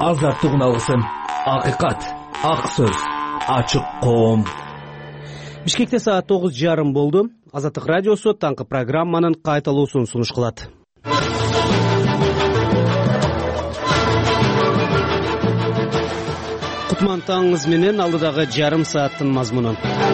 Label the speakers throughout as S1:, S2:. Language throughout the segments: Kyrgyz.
S1: азаттык уналсын. Акыйкат, ак сөз, ачык коом.
S2: Бишкекте саат 9:30 болду. Азаттык радиосу таңкы программанын кайталуусун сунуш кылат. Кутман таңыңыз менен алдыдагы жарым сааттын мазмунун.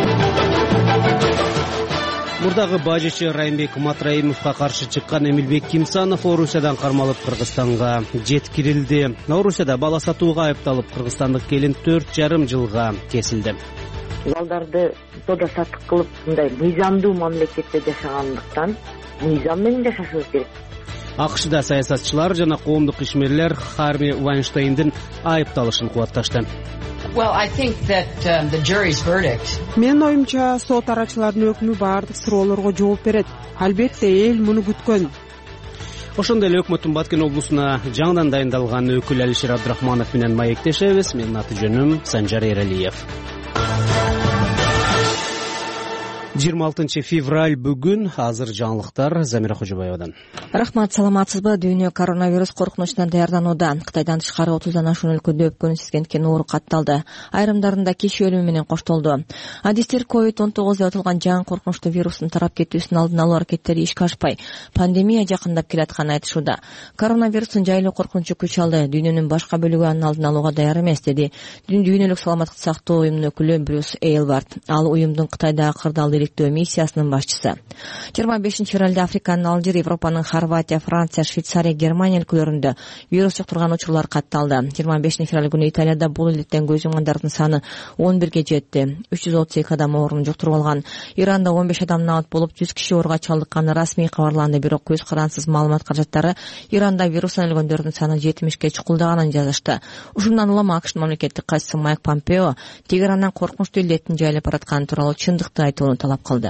S2: Мурдагы бажычы Райымбек Матраимовго каршы чыккан Эмилбек Кимсанов Орусиядан кармалып Кыргызстанга жеткирилди. Орусияда бала сатууга айыпталып кыргызстандык келин 4,5 жылга кесилди.
S3: Балдарды тода сатык кылып мындай мыйзамдуу мамлекетте жашагандыктан мыйзам менен жашашыбыз керек.
S2: АКШда саясатчылар жана коомдук ишмерлер Харви Вайнштейндин айыпталышын кубатташты.
S4: Менин оюмча, сот арачыларынын өкмү баардык суроолорго жооп берет. Албетте эл муну күткөн.
S2: Ошондой эле өкмөттүн Баткен облусуна жаңыдан дайындалган өкүл Алишер Абдрахманов менен маектешебиз. Менин аты жөнүм Санжар Эралиев. 26 февраль бүгүн. Азыр жаңылыктар Замира Кожобаевадан.
S5: Рахмат, саламатсызбы? Дүйнө коронавирус коркунучуна даярданууда. Кытайдан тышкары 30дан ашуун өлкөдө өпкөнү сезген оору катталды. Айрымдарында киши өлүмү менен коштолду. Адистер COVID-19 деп аталган жаңы коркунучтуу вирустун тарап кетүүсүнүн алдын алуу аракеттери ишке ашпай, пандемия жакындап келатканын айтышууда. Коронавирустун жайлуу коркунучу күч алды. Дүйнөнүн башка бөлүгү анын алдын алууга даяр эмес, деди Дүйнөлүк саламаттыкты сактоо уюмунун өкүлү Брюс Эйлвард. Ал уюмдун Кытайдагы кырдаалды миссиясынын башчысы. 25 февралда Африканын Алжир, Европанын Хорватия, Франция, Швейцария, Германия өлкөлөрүндө вирус жуктурган учурлар катталды. 25 февраль күнү Италияда бул илеттен көз жумгандардын саны 11ге жетти. 332 адам оорун жуктуруп алган. Иранда 15 адам набат болуп, 100 киши ооруга чалдыкканы расмий кабарланды. Бирок көз карансыз маалымат каражаттары Иранда вирустан өлгөндөрдүн саны 70ке чукулдаганын жазышты. Ушундан улам АКШ мамлекеттик катчысы Майк Помпео Тегерандан коркунучтуу илеттин жайылып баратканы тууралуу чындыкты айтууну талап кылды.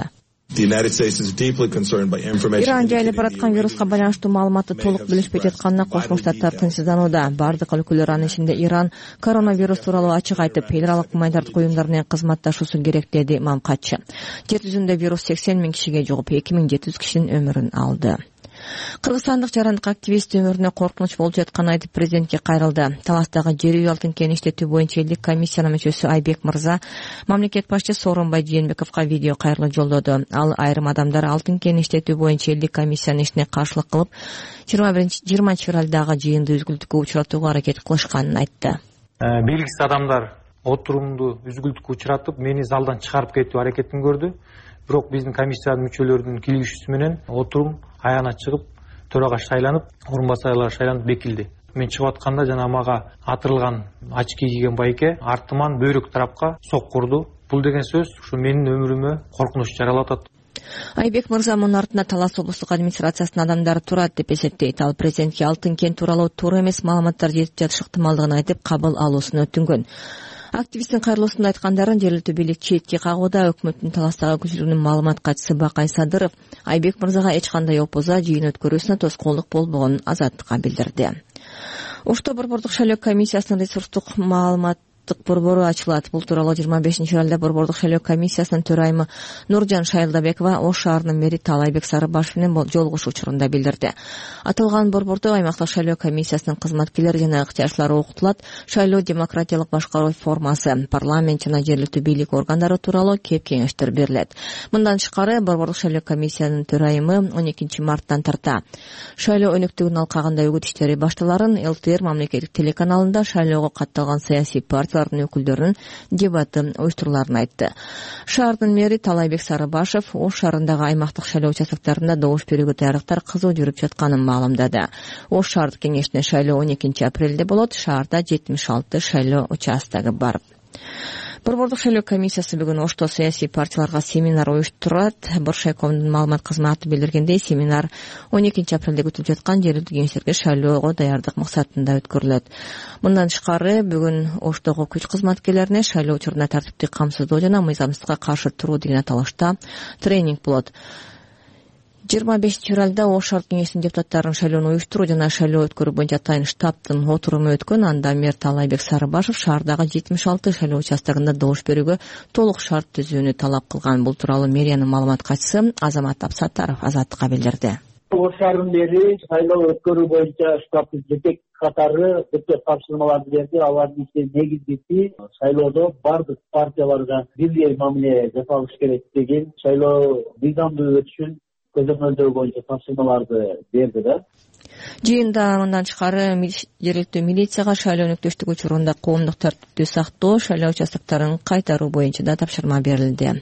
S5: Иран жайылып бараткан вируска байланыштуу маалыматты толук билишпей жатканына Кошмо Штаттар тынчсызданууда. Бардык өлкөлөр анын ичинде Иран коронавирус тууралуу ачык айтып, федералдык гуманитардык уюмдар менен кызматташуусу керек, деди мамкатчы. Жер жүзүндө вирус 80 000 кишиге жугуп, 2700 кишинин өмүрүн алды. Кыргызстандык жарандык активист өмүрүнө коркунуч болуп жатканын айтып президентке кайрылды. Таластагы жер үй алтын кен иштетүү боюнча элдик комиссиянын мүчөсү Айбек мырза мамлекет башчысы Сооронбай Жээнбековго видео кайрылуу жолдоду. Ал айрым адамдар алтын кен иштетүү боюнча элдик комиссиянын ишине каршылык кылып, 20 февралдагы жыйынды үзгүлтүккө учуратууга аракет кылышканын айтты.
S6: Белгисиз адамдар отурумду үзгүлтүккө учуратып, мени залдан чыгарып кетүү аракетин көрдү. Бирок биздин комиссиянын мүчөлөрүнүн кийлигишүүсү менен отурум аягына чыгып, төрага шайланып, орун басарлар шайланып бекилди. Мен чыгып атканда жана мага атырылган очки кийген байке артыман бөйрөк тарапка сок урду. Бул деген сөз ушу менин өмүрүмө коркунуч жаралап атат.
S5: Айбек мырза мунун артында Талас облустук администрациясынын адамдары турат деп эсептейт. Ал президентке алтын кен тууралуу туура эмес маалыматтар жетип жатышы ыктымалдыгын айтып, кабыл алуусун өтүнгөн. Активисттин кайрылуусунда айткандарын жергиликтүү бийлик четке кагууда. Өкмөттүн Таластагы көчүрүүнүн маалымат катчысы Бакай Садыров Айбек мырзага эч кандай опуза жыйын өткөрүүсүнө тоскоолдук болбогонун Азаттыкка билдирди. Ошто Борбордук шайлоо комиссиясынын ресурстук маалымат борбору ачылат. Бул тууралуу 25 февралда Борбордук шайлоо комиссиясынын төрайымы Нуржан Шайлдабекова Ош шаарынын мэри Талайбек Сарыбашев менен жолугушуу учурунда билдирди. Аталган борбордо аймактык шайлоо комиссиясынын кызматкерлери жана ыктыярчылары окутулат. Шайлоо демократиялык башкаруу формасы, парламент жана жергиликтүү бийлик органдары тууралуу кеп кеңештер берилет. Мындан тышкары Борбордук шайлоо комиссиянын төрайымы 12 марттан тарта шайлоо өнөктүгүн алкагында үгүт иштери башталарын ЛТР мамлекеттик телеканалында шайлоого катталган саясий партиялардын өкүлдөрүнүн дебаты уюштуруларын айтты. Шаардын мэри Талайбек Сарыбашев Ош шаарындагы аймактык шайлоо участоктарында добуш берүүгө даярдыктар кызуу жүрүп жатканын маалымдады. Ош шаардык кеңешине шайлоо 12 апрелде болот. Шаарда 76 шайлоо участогу бар. Борбордук шайлоо комиссиясы бүгүн Ошто саясий партияларга семинар уюштурат. Боршайкомдун маалымат кызматы билдиргендей, семинар 12 апрелде күтүлүп жаткан жергиликтүү кеңештерге шайлоого даярдык максатында өткөрүлөт. Мындан тышкары бүгүн Оштогу күч кызматкерлерине шайлоо учурунда тартиптик камсыздоо жана мыйзамсыздыкка каршы туруу деген аталышта тренинг болот. 25 февралда Ош шаар кеңешинин депутаттарын шайлоону уюштуруу жана шайлоо өткөрүү боюнча атайын штабтын отуруму өткөн. Анда мэр Талайбек Сарыбашев шаардагы 76 шайлоо участогунда добуш берүүгө толук шарт түзүүнү талап кылган. Бул тууралуу мэриянын маалымат катчысы Азамат Абсаттаров Азаттыкка билдирди.
S7: Ош шаарынын мэри шайлоо өткөрүү боюнча штабтын жетек катары көптөп тапшырмаларды берди. Алардын негизгиси шайлоодо бардык партияларга бирдей мамиле жасалыш керек деген шайлоо мыйзамдуу өтүшүн көзөмөлдөө боюнча тапшырмаларды берди да.
S5: Жыйында мындан тышкары жергиликтүү милицияга шайлоо өнөктөштүгү учурунда коомдук тартипти сактоо, шайлоо участокторун кайтаруу боюнча да тапшырма берилди.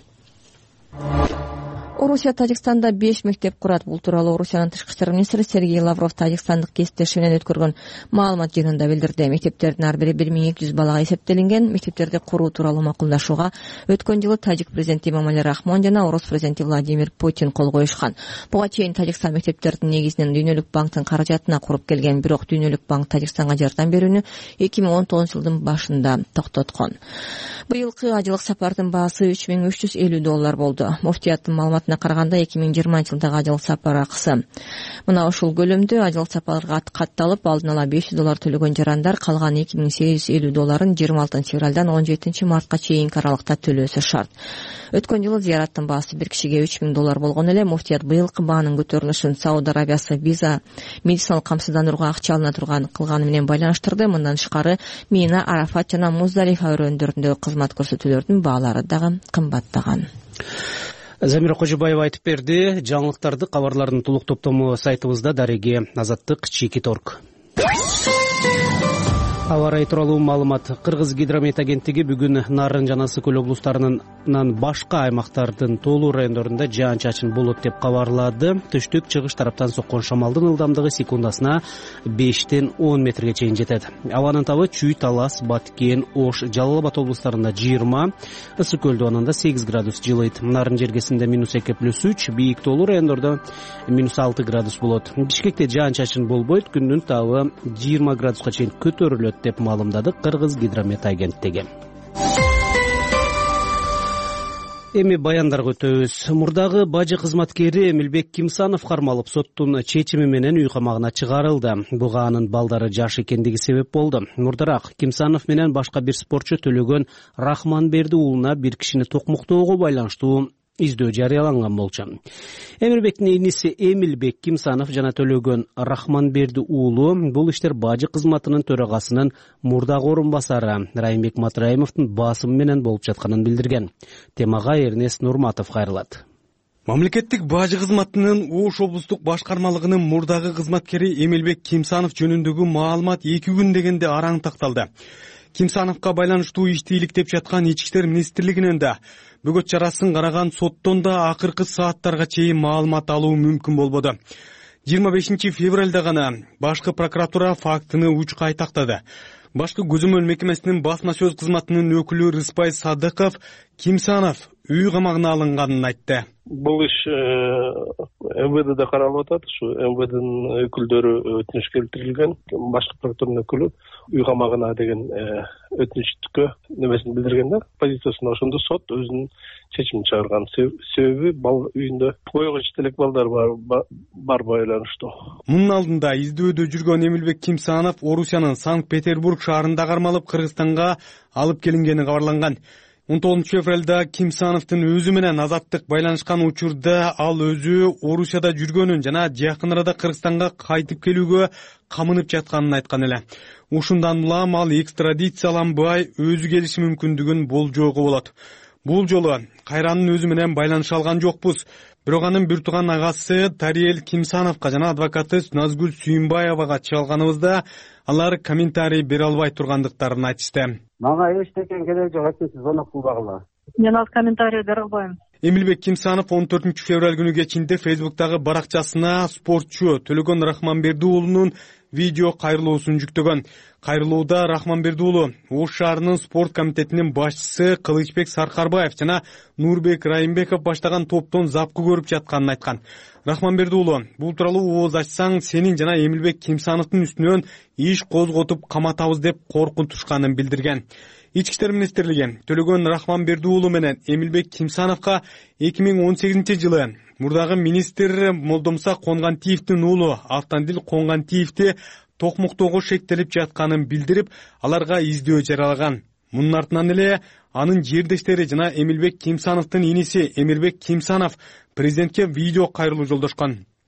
S5: Орусия Тажикстанда 5 мектеп курат. Бул тууралуу Орусиянын тышкы иштер министри Сергей Лавров тажикстандык кесиптеши менен өткөргөн маалымат жыйынында билдирди. Мектептердин ар бири 1200 балага эсептелинген. Мектептерди куруу тууралуу макулдашууга өткөн жылы тажик президенти Эмомали Рахмон жана орус президенти Владимир Путин кол коюшкан. Буга чейин Тажикстан мектептердин негизинен Дүйнөлүк банктын каражатына куруп келген, бирок Дүйнөлүк банк Тажикстанга жардам берүүнү 2019 жылдын башында токтоткон. Быйылкы ажылык сапардын баасы $3350 болду. Муфтияттын маалыматына караганда 2020 жылдагы ажылык сапар акысы мына ушул көлөмдө. Ажылык сапарга катталып алдын ала $500 төлөгөн жарандар калган $2850 26 февралдан 17 мартка чейинки аралыкта төлөсө шарт. Өткөн жылы зыяраттын баасы бир кишиге $3000 болгон эле. Муфтият быйылкы баанын көтөрүлүшүн Сауд Арабиясы виза медициналык камсыздандырууга акча алына турган кылганы менен байланыштырды. Мындан тышкары Мина, Арафат жана Муздалифа өрөөндөрүндөгү кызмат көрсөтүүлөрдүн баалары дагы кымбаттаган.
S2: Замира Кожобаева айтып берди. Жаңылыктарды, кабарлардын толук топтому сайтыбызда. Дареге Азаттык, Чикит.орг. Аба ырайы тууралуу маалымат. Кыргыз гидромет агенттиги бүгүн Нарын жана Ысык Көл облустарынын башка аймактардын тоолуу райондорунда жаан-чачын болот деп кабарлады. Түштүк чыгыш тараптан соккон шамалдын ылдамдыгы секундасына 5-10 метрге чейин жетет. Абанын табы Чүй, Талас, Баткен, Ош, Жалал Абад облустарында 20, Ысык Көлдө ананда 8 градус жылыйт. Нарын жергесинде -2+3, бийик тоолуу райондордо -6 градус болот. Бишкекте жаан-чачын болбойт, күндүн табы 20 градуска чейин көтөрүлөт деп маалымдады Кыргыз гидромет агенттиги. Эми баяндарга өтөбүз. Мурдагы бажы кызматкери Эмилбек Кимсанов кармалып соттун чечими менен үй камагына чыгарылды. Буга анын балдары жаш экендиги себеп болду. Мурдараак Кимсанов менен башка бир спортчу Төлөгөн Рахманберди уулуна бир кишини токмуктоого байланыштуу издөө жарыяланган болчу. Эмилбектин иниси Эмилбек Кимсанов жана Төлөгөн Рахманберди уулу бул иштер бажы кызматынын төрагасынын мурдагы орун басары Райымбек Матраимовдун басымы менен болуп жатканын билдирген. Темага Эрнест Нурматов кайрылат.
S8: Мамлекеттик бажы кызматынын Ош облустук башкармалыгынын мурдагы кызматкери Эмилбек Кимсанов жөнүндөгү маалымат 2 күн дегенде араң такталды. Кимсановго байланыштуу ишти иликтеп жаткан Ички иштер министрлигинен да бөгөт чарасын караган соттон да акыркы сааттарга чейин маалымат алуу мүмкүн болбоду. 25 февралда гана башкы прокуратура фактыны учка айтактады. Башкы көзөмөл мекемесинин басма сөз кызматынын өкүлү Рыспай Садыков Кимсанов үй камагына алынганын айтты.
S9: Бул иш МВДде каралып атат. Ушу МВДнын өкүлдөрү өтүнүш келтирилген. Башкы прокуратуранын өкүлү үй камагына деген өтүнүчкө немесин билдиргендер. Позициясын ошондо сот өзүнүн чечимин чыгарган. Себеби бал үйүндө койгоч телек балдар бар байланыштуу.
S8: Мунун алдында издөөдө жүргөн Эмилбек Кимсанов Орусиянын Санкт-Петербург шаарында кармалып Кыргызстанга алып келингени кабарланган. 19 февралда Кимсановдун өзү менен Азаттык байланышкан учурда ал өзү Орусияда жүргөнүн жана жакын арада Кыргызстанга кайтып келүүгө камынып жатканын айткан эле. Ушундан улам ал экстрадицияланбай өзү келиши мүмкүндүгүн болжоого болот. Бул жолу кайранын өзү менен байланыша алган жокпуз. Бирок анын бир тууган агасы Тариел Кимсановго жана адвокаты Назгүл Сүйүнбаевага чалганыбызда алар комментарий бере албай тургандыктарын айтышты.
S10: Мага эчтекен керек жок, сиз звонок кылбагыла.
S11: Мен ал комментарий бере албайм.
S8: Эмилбек Кимсанов 14 февраль күнү кечинде Фейсбуктагы баракчасына спортчу Төлөгөн Рахманберди уулунун видео кайрылуусун жүктөгөн. Кайрылууда Рахманберди уулу Ош шаарынын спорт комитетинин башчысы Кылычбек Саркарбаев жана Нурбек Райымбеков баштаган топтон запкы көрүп жатканын айткан. Рахманберди уулу бул тууралуу ооз ачсаң сенин жана Эмилбек Кимсановдун үстүнөн иш козготуп каматабыз деп коркунтушканын билдирген. Ички иштер министрлиги Төлөгөн Рахманберди уулу менен Эмилбек Кимсановго 2018 жылы мурдагы министр Молдомса Конгантиевдин уулу Автандил Конгантиевди токмуктоого шектелип жатканын билдирип, аларга издөө жарыялаган. Мунун артынан эле анын жердештери жана Эмилбек Кимсановдун иниси Эмилбек Кимсанов президентке видео кайрылуу жолдошкон.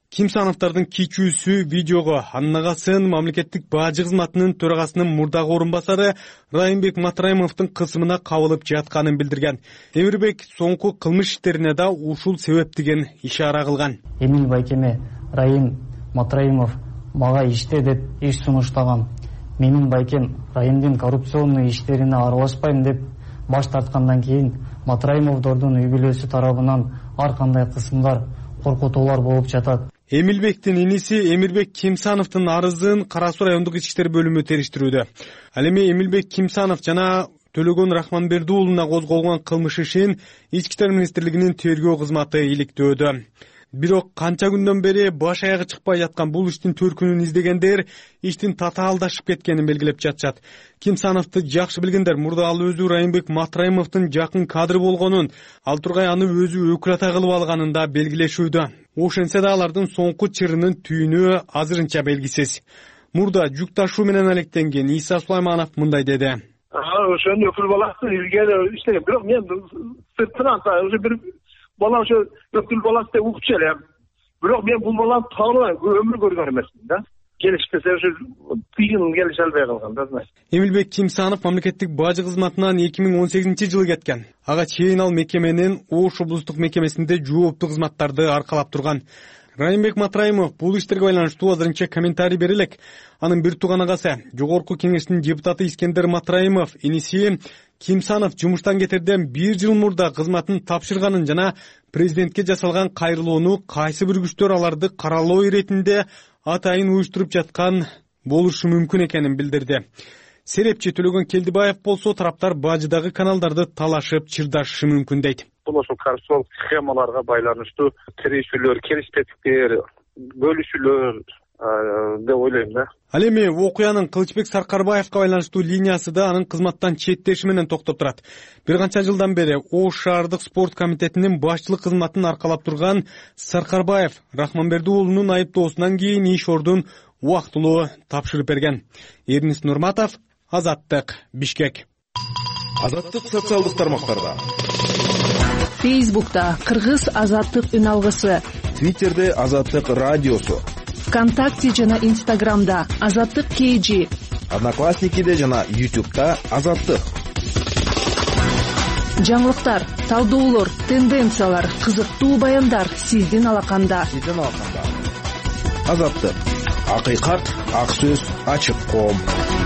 S8: Кимсановдордун кичүүсү видеого анын агасын мамлекеттик бажы кызматынын төрагасынын мурдагы орун басары Райымбек Матраимовдун кысымына кабылып жатканын билдирген. Эмирбек соңку кылмыш иштерине да ушул себеп деген ишара кылган.
S12: Эмил байкеме Райым Матраимов мага иште деп иш сунуштаган. Менин байкем Райымдын коррупционный иштерине аралашпайм деп баш тарткандан кийин Матраимовдордун үй бүлөсү тарабынан ар кандай кысымдар, коркутуулар болуп жатат.
S8: Эмилбектин иниси Эмирбек Кимсановдун арызын Кара Суу райондук ички иштер бөлүмү териштирүүдө. Ал эми Эмилбек Кимсанов жана Төлөгөн Рахманберди уулуна козголгон кылмыш ишин Ички иштер министрлигинин тергөө кызматы иликтөөдө. Бирок канча күндөн бери баш аягы чыкпай жаткан бул иштин төркүнүн издегендер иштин татаалдашып кеткенин белгилеп жатышат. Кимсановду жакшы билгендер мурда ал өзү Райымбек Матраимовдун жакын кадры болгонун, ал тургай аны өзү өкүл ата кылып алганын да белгилешүүдө. Ошентсе да алардын соңку чырынын түйүнү азырынча белгисиз. Мурда жүк ташуу менен алектенген Иса Сулайманов мындай деди.
S9: Ошону өкүл баласы илгери иштеген, бирок мен сыртынан уже бир бала ошо өкүл баласы деп угуп элем. Бирок мен бул баланы тааныбайм, өмүр көргөн эмесмин да. Келишпесе ошо тыйын келише албай калган да.
S8: Эмилбек Кимсанов мамлекеттик бажы кызматынан 2018-жылы кеткен. Ага чейин ал мекеменин Ош облустук мекемесинде жооптуу кызматтарды аркалап турган. Райымбек Матраимов бул иштерге байланыштуу азырынча комментарий бере элек. Анын бир тууган агасы, жогорку кеңештин депутаты Искендер Матраимов иниси Кимсанов жумуштан кетерден 1 жыл мурда кызматын тапшырганын жана президентке жасалган кайрылууну кайсы бир күчтөр аларды каралоо иретинде атайын уюштуруп жаткан болушу мүмкүн экенин билдирди. Серепчи Төлөгөн Келдибаев болсо тараптар бажыдагы каналдарды талашып чырдашышы мүмкүн дейт.
S9: Бул ошол коррупциялык схемаларга байланыштуу тирешүүлөр, келиспестиктер, бөлүшүүлөр деп ойлойм да.
S8: Ал эми окуянын Кылычбек Саркарбаевга байланыштуу линиясы да анын кызматтан четтеши менен токтоп турат. Бир канча жылдан бери Ош шаардык спорт комитетинин башчылык кызматын аркалап турган Саркарбаев Рахманберди уулунун айыптоосунан кийин иш ордун убактылуу тапшырып берген. Эрнис Нурматов, Азаттык, Бишкек.
S1: Азаттык социалдык тармактарда.
S13: Фейсбукта Кыргыз Азаттык үн алгысы,
S1: Твиттерде Азаттык радиосу,
S13: ВКонтакте жана Инстаграмда Азаттык KG,
S1: Одноклассникиде жана YouTube'да Азаттык.
S13: Жаңылыктар, талдоолор, тенденциялар, кызыктуу баяндар сиздин алаканда.
S1: Азаттык. Акыйкат, ак сөз, ачык коом.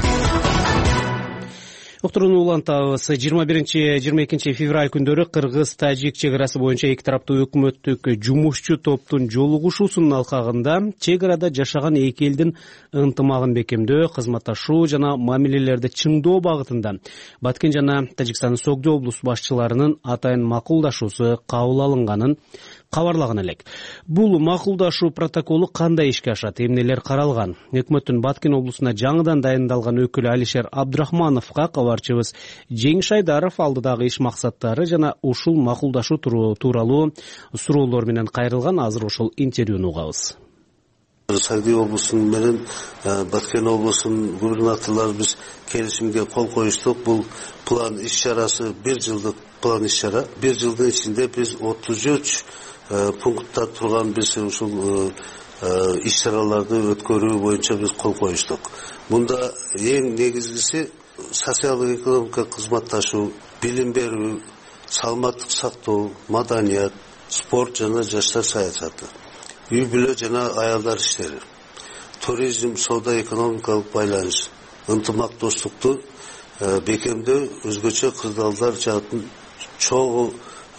S2: Уктурууну улантабыз. 21-22 февраль күндөрү Кыргыз-Тажик чек арасы боюнча эки тараптуу өкмөттүк жумушчу топтун жолугушуусунун алкагында чек арада жашаган эки элдин ынтымагын бекемдөө, кызматташуу жана мамилелерди чыңдоо багытында Баткен жана Тажикстандын Согдо облус башчыларынын атайын макулдашуусу кабыл алынганын кабарлаган элек. Бул макулдашуу протоколу кандай ишке ашат, эмнелер каралган? Өкмөттүн Баткен облусуна жаңыдан дайындалган өкүлү Алишер Абдрахмановго кабарчыбыз Жеңиш Айдаров алдыдагы иш максаттары жана ушул макулдашуу тууралуу суроолор менен кайрылган. Азыр ошол интервьюну угабыз.
S14: Сагди облусунун менен Баткен облусунун губернаторлору биз келишимге кол коюштук. Бул план иш чарасы 1 жылдык план иш чара. 1 жылдын ичинде биз 33 пунктта турган биз ушул иш чараларды өткөрүү боюнча биз кол коюштук. Мында эң негизгиси социалдык экономикалык кызматташуу, билим берүү, саламаттык сактоо, маданият, спорт жана жаштар саясаты, үй бүлө жана аялдар иштери, туризм, соода экономикалык байланыш, ынтымактоштукту бекемдөө, өзгөчө кырдаалдар жаатын чогуу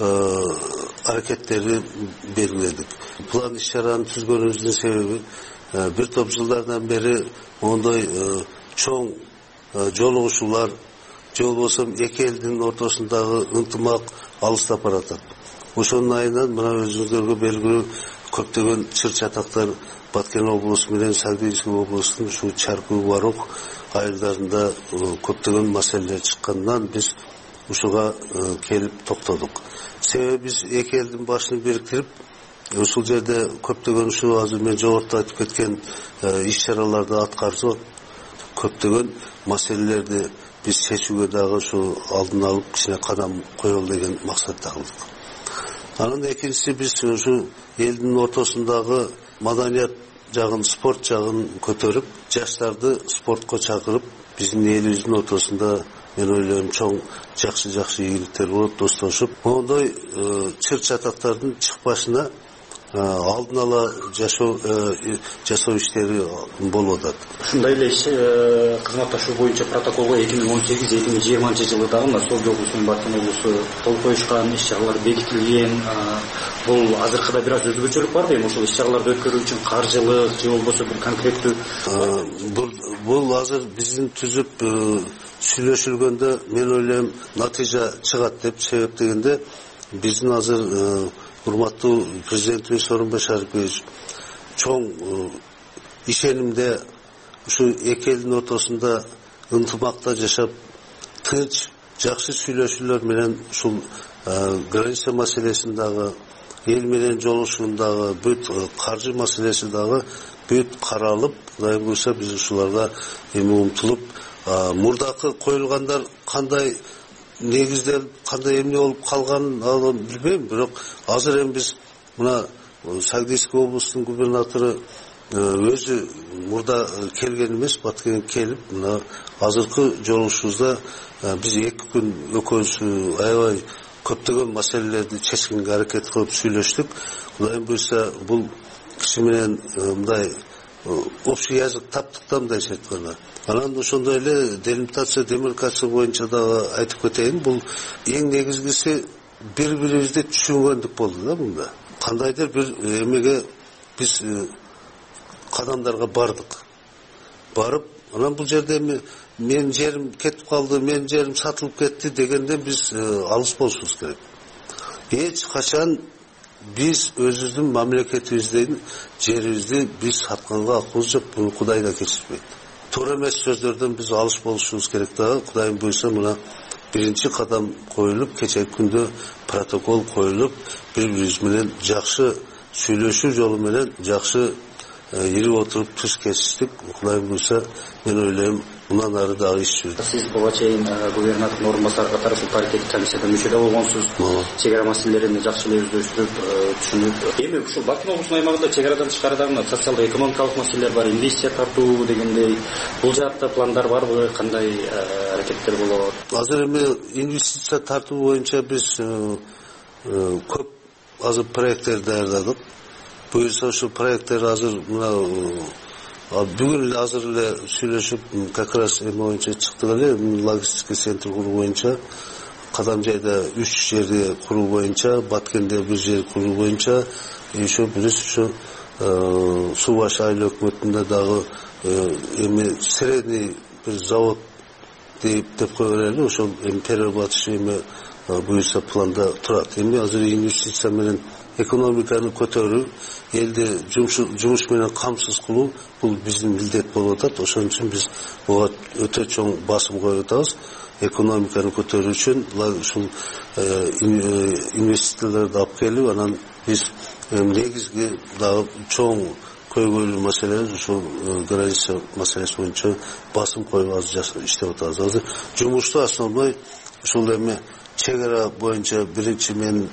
S14: аракеттерди белгиледик. План иш чараны түзгөнүбүздүн себеби бир топ жылдардан бери мондой чоң жолугушуулар, же болбосо эки элдин ортосундагы ынтымак алыстап баратат. Ошонун айынан мына өзүңүздөргө белгилүү көптөгөн чыр чатактар Баткен облусу менен Сагдиевский облустун ушу Чаркуу, Барук айылдарында көптөгөн маселелер чыккандан биз ушуга келип токтодук. Себеби биз эки элдин башын бириктирип, ушул жерде көптөгөн ушу азыр мен жогоруда айтып кеткен иш чараларды аткарып, көптөгөн маселелерди биз чечүүгө дагы ушу алдын алып кичине кадам коелу деген максатта кылдык. Анан экинчиси биз ушу элдин ортосундагы маданият жагын, спорт жагын көтөрүп, жаштарды спортко чакырып, биздин элибиздин ортосунда мен ойлойм чоң жакшы ийгиликтер болот, достошуп. Мондой чыр чатактардын чыкпашына алдын ала жасоо иштери болуп атат.
S15: Ушундай эле кызматташуу боюнча протоколго 2018-2020 жылы дагы Сол облусу менен Баткен облусу кол коюшкан, иш-чаралар бекитилген. Бул азыркыда бир аз өзгөчөлүк бар дейм. Ошол иш-чараларды өткөрүү үчүн каржылык же болбосо бир конкреттүү
S14: бул азыр биздин түзүп сүйлөшүлгөндө мен ойлойм натыйжа чыгат деп. Себеп дегенде биздин азыр урматтуу президентибиз Сооронбай Шарипович чоң ишенимде ушу эки элдин ортосунда ынтымакта жашап, тынч, жакшы сүйлөшүүлөр менен ушул граница маселесин дагы, эл менен жолугушуундагы бүт каржы маселеси дагы бүт каралып, Кудайым буйрса биз ушуларга эми умтулуп, мурдакы коюлгандар кандай негизделип, кандай эмне болуп калганын билбейм, бирок азыр эми биз мына Сагдийский облустун губернатору өзү мурда келген эмес, Баткенге келип, мына азыркы жолугушуубузда биз 2 күн экөөбүз аябай көптөгөн маселелерди чечкенге аракет кылып сүйлөштүк. Кудайым буйрса бул киши менен мындай общий язык таптык да, мындайча айтканда. Анан ошондой эле делимитация, демаркация боюнча дагы айтып кетейин. Бул эң негизгиси бири-бирибизди түшүнгөндүк болду да мында. Кандайдыр бир эмеге биз кадамдарга бардык. Барып, анан бул жерде мен жерим кетип калды, мен жерим сатылып кетти дегенден биз алыс болушубуз керек. Эч качан биз өзүбүздүн мамлекетибизден жерибизди биз сатканга акыбыз жок, буну Кудай да кечирбейт. Туура эмес сөздөрдөн биз алыс болушубуз керек дагы. Кудайым буйрса мына биринчи кадам коюлуп, кечеги күндө протокол коюлуп, бири-бирибиз менен жакшы сүйлөшүү жолу менен жакшы ирип отуруп түз кесиштик. Кудайым буйрса мен ойлойм мындан ары дагы иш жүрөт.
S15: Сиз буга чейин губернатордун орун басары катары ушул паритеттик комиссияда мүчө да болгонсуз. Чек ара маселелерин жакшы эле өздөштүрүп, түшүнүп. Эми ушул Баткен облусунун аймагында чек арадан тышкары дагы социалдык экономикалык маселелер бар, инвестиция тартуу дегендей. Бул жакта пландар барбы, кандай аракеттер болот?
S14: Азыр эми инвестиция тартуу боюнча биз көп азыр проекттер даярдадык. Буюрса ошол проекттер азыр мына бүгүн эле азыр эле сүйлөшүп, как раз эме боюнча чыктык эле, логистика центр куруу боюнча, Кадамжайда 3 жерди куруу боюнча, Баткенде 1 жер куруу боюнча, еще биз ушу Суу башы айыл өкмөтүндө дагы эми средний бир завод деп кое берели, ошол эми перерабатывающий эме буюрса планда турат. Эми азыр инвестиция менен экономиканы көтөрүү, элди жумуш менен камсыз кылуу бул биздин милдет болуп атат. Ошон үчүн биз буга өтө чоң басым коюп атабыз. Экономиканы көтөрүү үчүн ушул инвестицияларды алып келип, анан биз негизги дагы чоң көйгөйлүү маселе ушул граница маселеси боюнча басым коюп азыр иштеп атабыз. Азыр жумушту основной ушул эми чек ара боюнча биринчи мен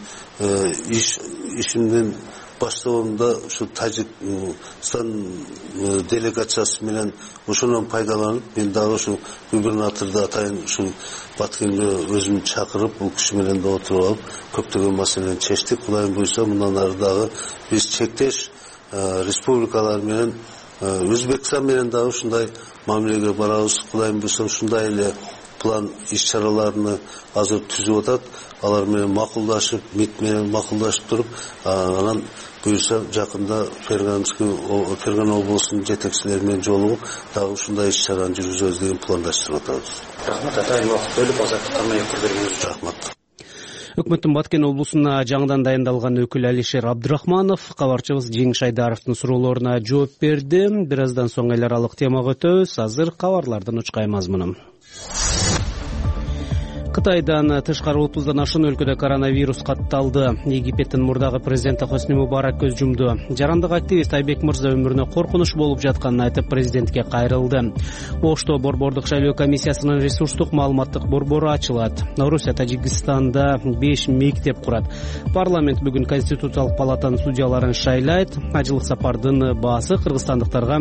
S14: ишимдин баштоонда ушу Тажикстан делегациясы менен ошондон пайдаланып, мен дагы ушул губернаторду атайын ушул Баткенге өзүм чакырып, бул киши менен да отуруп алып, көптөгөн маселени чечтик. Кудайым буйрса мындан ары дагы биз чектеш республикалар менен, Өзбекстан менен дагы ушундай мамилеге барабыз. Кудайым буйрса ушундай эле план иш-чараларны азыр түзүп атат. Алар менен макулдашып, МИД менен макулдашып туруп, анан буйрса жакында Фергана облусунун жетекчилери менен жолугуп, дагы ушундай иш-чараны жүргүзөбүз деген пландаштырып атабыз.
S15: Рахмат, атайын убакыт бөлүп азаттыкка маектер бергениңиз үчүн.
S14: Рахмат.
S2: Өкмөттүн Баткен облусуна жаңыдан дайындалган өкүл Алишер Абдрахманов кабарчыбыз Жеңиш Айдаровдун суроолоруна жооп берди. Бир аздан соң эл аралык темага өтөбүз. Азыр кабарлардын учкай мазмуну. Кытайдан тышкары 30дан ашуун өлкөдө коронавирус катталды. Египеттин мурдагы президенти Хосни Мубарак көз жумду. Жарандык активист Айбек Мырза өмүрүнө коркунуч болуп жатканын айтып президентке кайрылды. Ошто борбордук шайлоо комиссиясынын ресурстук маалыматтык борбору ачылат. Орусия Тажикстанда 5 мектеп курат. Парламент бүгүн Конституциялык палатанын судьяларын шайлайт. Ажылык сапардын баасы кыргызстандыктарга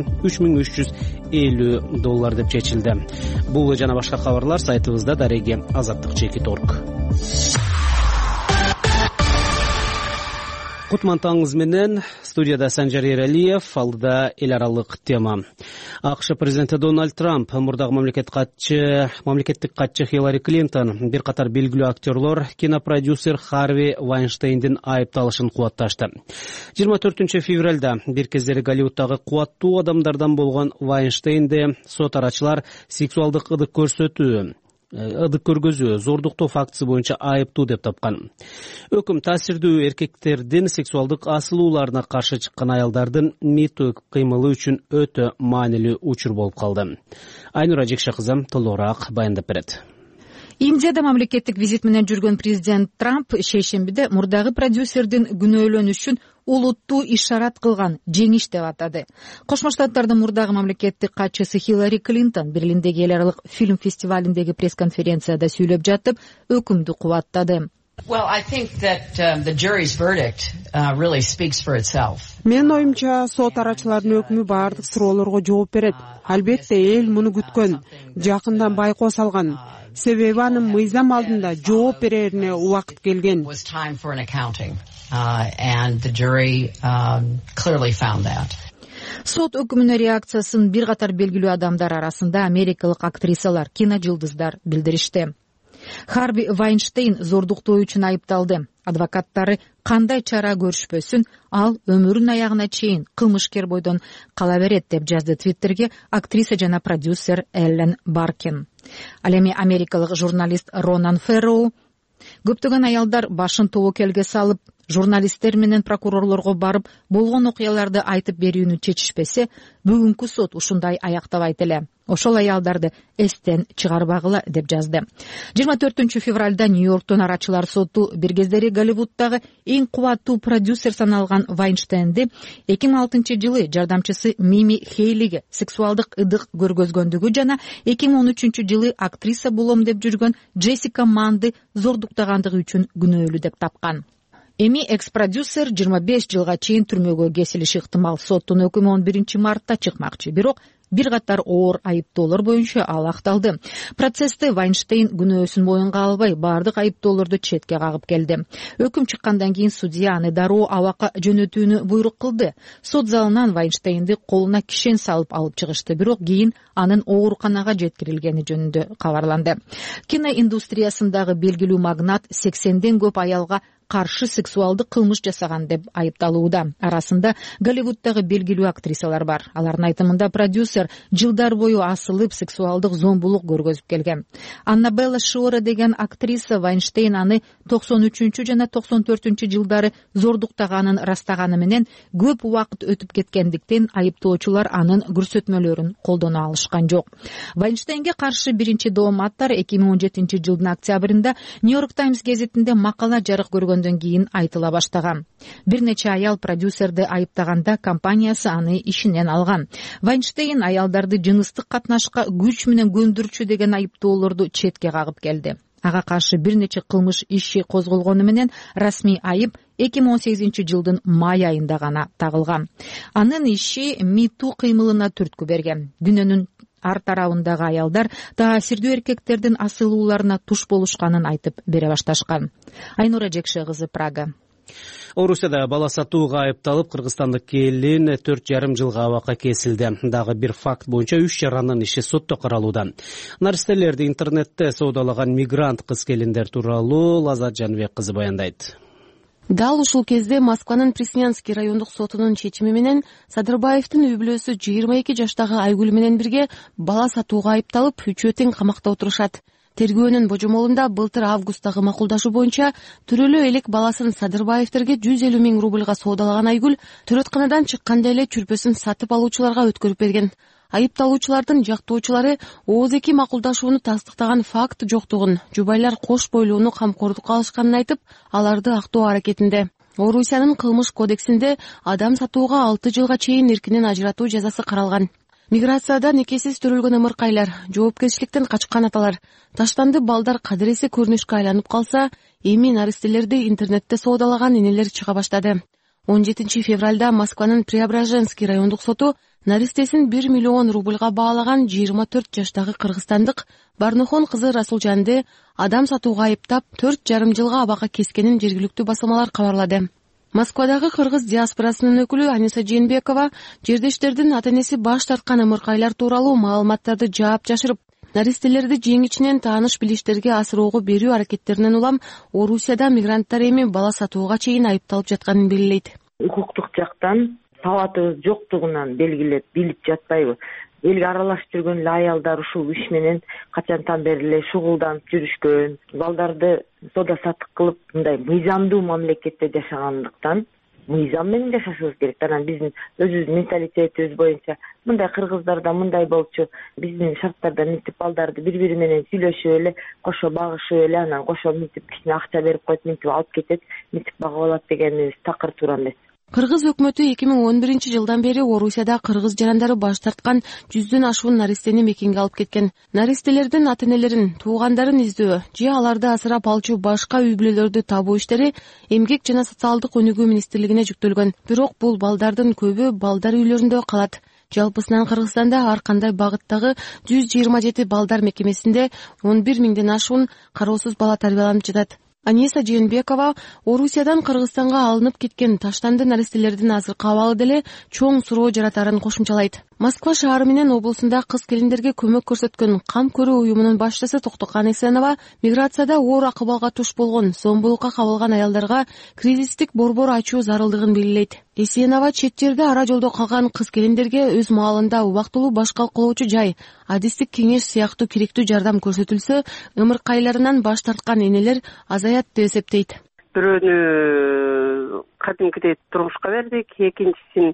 S2: $3,350 деп чечилди. Бул жана башка кабарлар сайтыбызда дареги azatlyk.org. Кутман таңыңыз менен студияда Санжар Эралиев, алдыда эл аралык тема. АКШ президенти Дональд Трамп, мурдагы мамлекеттик катчы Хиллари Клинтон, бир катар белгилүү актерлор, кинопродюсер Харви Вайнштейндин айыпталышын кубатташты. 24 февралда бир кездери Голливудтагы кубаттуу адамдардан болгон Вайнштейнди сот арачылар сексуалдык ыдык көргөзүү, зордуктоо фактысы боюнча айыптуу деп тапкан. Өкүм таасирдүү эркектердин сексуалдык асылууларына каршы чыккан аялдардын миту кыймылы үчүн өтө маанилүү учур болуп калды. Айнура Жекше кызы толугураак баяндап берет.
S16: Индияда мамлекеттик визит менен жүргөн президент Трамп шейшембиде мурдагы продюсердин күнөөлөнүшүн улуттуу ишарат кылган жеңиш деп атады. Кошмо Штаттардын мурдагы мамлекеттик катчысы Хиллари Клинтон Берлиндеги эл аралык фильм фестивалиндеги пресс-конференцияда сүйлөп жатып, өкүмдү кубаттады.
S4: Менин оюмча, сот арачыларынын өкмү баардык суроолорго жооп берет. Албетте эл муну күткөн, жакындан байкоо салган. Себеби анын мыйзам алдында жооп берерине убакыт келген.
S16: Сот өкүмүнө реакциясын бир катар белгилүү адамдар арасында америкалык актрисалар, киножулдуздар билдиришти. Харви Вайнштейн зордуктоо үчүн айыпталды. Адвокаттары кандай чара көрүшпөсүн, ал өмүрүнүн аягына чейин кылмышкер бойдон кала берет деп жазды Твиттерге актриса жана продюсер Эллен Баркин. Ал эми америкалык журналист Ронан Ферроу көптөгөн аялдар башын тобокелге салып, журналисттер менен прокурорлорго барып, болгон окуяларды айтып берүүнү чечишпесе, бүгүнкү сот ушундай аяктабайт эле. Ошол аялдарды эстен чыгарбагыла деп жазды. 24 февралда Нью-Йорктон арачылар соту бир кездери Голливудтагы эң кубаттуу продюсер саналган Вайнштейнди 2006 жылы жардамчысы Мими Хейлиге сексуалдык ыдык көргөзгөндүгү жана 2013 жылы актриса болом деп жүргөн Джессика Манды зордуктагандыгы үчүн күнөөлүү деп тапкан. Эми экс-продюсер 25 жылга чейин түрмөгө кесилиши ыктымал. Соттун өкүмү 11 мартта чыкмакчы, бирок бир катар оор айыптоолор боюнча ал акталды. Процессте Вайнштейн күнөөсүн моюнга албай, бардык айыптоолорду четке кагып келди. Өкүм чыккандан кийин судья аны дароо абакка жөнөтүүнү буйрук кылды. Сот залынан Вайнштейнди колуна кишен салып алып чыгышты, бирок кийин анын ооруканага жеткирилгени жөнүндө кабарланды. Киноиндустриясындагы белгилүү магнат 80ден көп аялга каршы сексуалдык кылмыш жасаган деп айыпталууда. Арасында Голливудтагы белгилүү актрисалар бар. Алардын айтымында продюсер жылдар бою асылып сексуалдык зомбулук көргөзүп келген. Аннабелла Шиора деген актриса Вайнштейн аны 93 жана 94 жылдары зордуктаганын растаганы менен көп убакыт өтүп кеткендиктен айыптоочулар анын көрсөтмөлөрүн колдоно алышкан жок. Вайнштейнге каршы биринчи дооматтар 2017 жылдын октябрында Нью-Йорк Таймс гезитинде макала жарык көргөндөн кийин айтыла баштаган. Бир нече аял продюсерди айыптаганда компаниясы аны ишинен алган. Вайнштейн аялдарды жыныстык катнашка күч менен көндүрчү деген айыптоолорду четке кагып келди. Ага каршы бир нече кылмыш иши козголгону менен расмий айып 2018 жылдын май айында гана тагылган. Анын иши миту кыймылына түрткү берген. Дүйнөнүн ар тарабындагы аялдар таасирдүү эркектердин асылууларына туш болушканын айтып бере башташкан. Айнура Жекше кызы, Прага.
S2: Орусияда бала сатууга айыпталып, кыргызстандык келин 4,5 жылга абакка кесилди. Дагы бир факт боюнча 3 жаранын иши сотто каралууда. Наристелерди интернетте соодалаган мигрант кыз келиндер тууралуу Лазат Жанбек кызы баяндайт.
S17: Дал ушул кезде Москванын Преснянский райондук сотунун чечими менен Садырбаевдин үй бүлөсү 22 жаштагы Айгүл менен бирге бала сатууга айыпталып, үчөө тең камакта отурушат. Тергөөнүн божомолунда былтыр августтагы макулдашуу боюнча төрөлөө элек баласын Садырбаевтерге 150 000 рубльга соодалаган Айгүл төрөтканадан чыкканда эле чүрпөсүн сатып алуучуларга өткөрүп берген. айыпталуучулардын жактоочулары ооз-эки макулдашууну тастыктаган факт жоктугун, жубайлар кош бойлууну камкордукка алышканын айтып, аларды актоо аракетинде. Орусиянын кылмыш кодексинде адам сатууга 6 жылга чейин эркинен ажыратуу жазасы каралган. Миграцияда некесиз төрөлгөн ымыркайлар, жоопкерчиликтен качкан аталар, таштанды балдар кадыресе көрүнүшкө айланып калса, эми наристелерди интернетте соодалаган энелер чыга баштады. 17 февралда Москванын Преображенский райондук соту наристесин 1 миллион рубльга баалаган 24 жаштагы кыргызстандык Барнохон кызы Расулжанды адам сатууга айыптап 4,5 жылга абакка кескенин жергиликтүү басылмалар кабарлады. Москвадагы кыргыз диаспорасынын өкүлү Аниса Жээнбекова жердештердин ата-энеси баш тарткан ымыркайлар тууралуу маалыматтарды жаап жашырып, наристелерди жеңичинен тааныш билиштерге асыроого берүү аракеттеринен улам Орусияда мигранттар эми бала сатууга чейин айыпталып жатканын белгилейт.
S3: Укуктук жактан сабатыбыз жоктугунан белгилеп билип жатпайбы. Элге аралашып жүргөн аялдар ушул иш менен качантан бери эле шугулданып жүрүшкөн. Балдарды сода сатык кылып мындай мыйзамдуу мамлекетте жашагандыктан мыйзам менен жашашыбыз керек. Анан биздин өзүбүздүн менталитетибиз боюнча мындай кыргыздарда мындай болчу, биздин шарттарда мынтип балдарды бири-бири менен сүйлөшүп эле, кошо багышып эле, анан кошо мынтип кичине акча берип коюп, мынтип алып кетет, мынтип багып алат дегенибиз такыр туура эмес.
S17: Кыргыз өкмөтү 2011 жылдан бери Орусияда кыргыз жарандары баш тарткан 100дөн ашуун наристени мекенге алып кеткен. Наристелердин ата-энелерин, туугандарын издөө же аларды асырап алчу башка үй бүлөлөрдү табуу иштери Эмгек жана социалдык өнүгүү министрлигине жүктөлгөн. Бирок бул балдардын көбү балдар үйлөрүндө калат. Жалпысынан Кыргызстанда ар кандай багыттагы 127 балдар мекемесинде 11 миңден ашуун кароосуз бала тарбияланып жатат. Аниса Жээнбекова Орусиядан Кыргызстанга алынып кеткен таштанды наристелердин азыркы абалы деле чоң суроо жаратарын кошумчалайт. Москва шаары менен облусунда кыз келиндерге көмөк көрсөткөн кам көрүү уюмунун башчысы Токтокан Эсенова миграцияда оор акыбалга туш болгон, зомбулукка кабылган аялдарга кризистик борбор ачуу зарылдыгын белгилейт. Эсенова чет жерде ара жолдо калган кыз келиндерге өз маалында убактылуу баш калкалоочу жай, адистик кеңеш сыяктуу керектүү жардам көрсөтүлсө, ымыркайларынан баш тарткан энелер азаят деп эсептейт.
S10: Бирөөнү кадимкидей турмушка бердик, экинчисин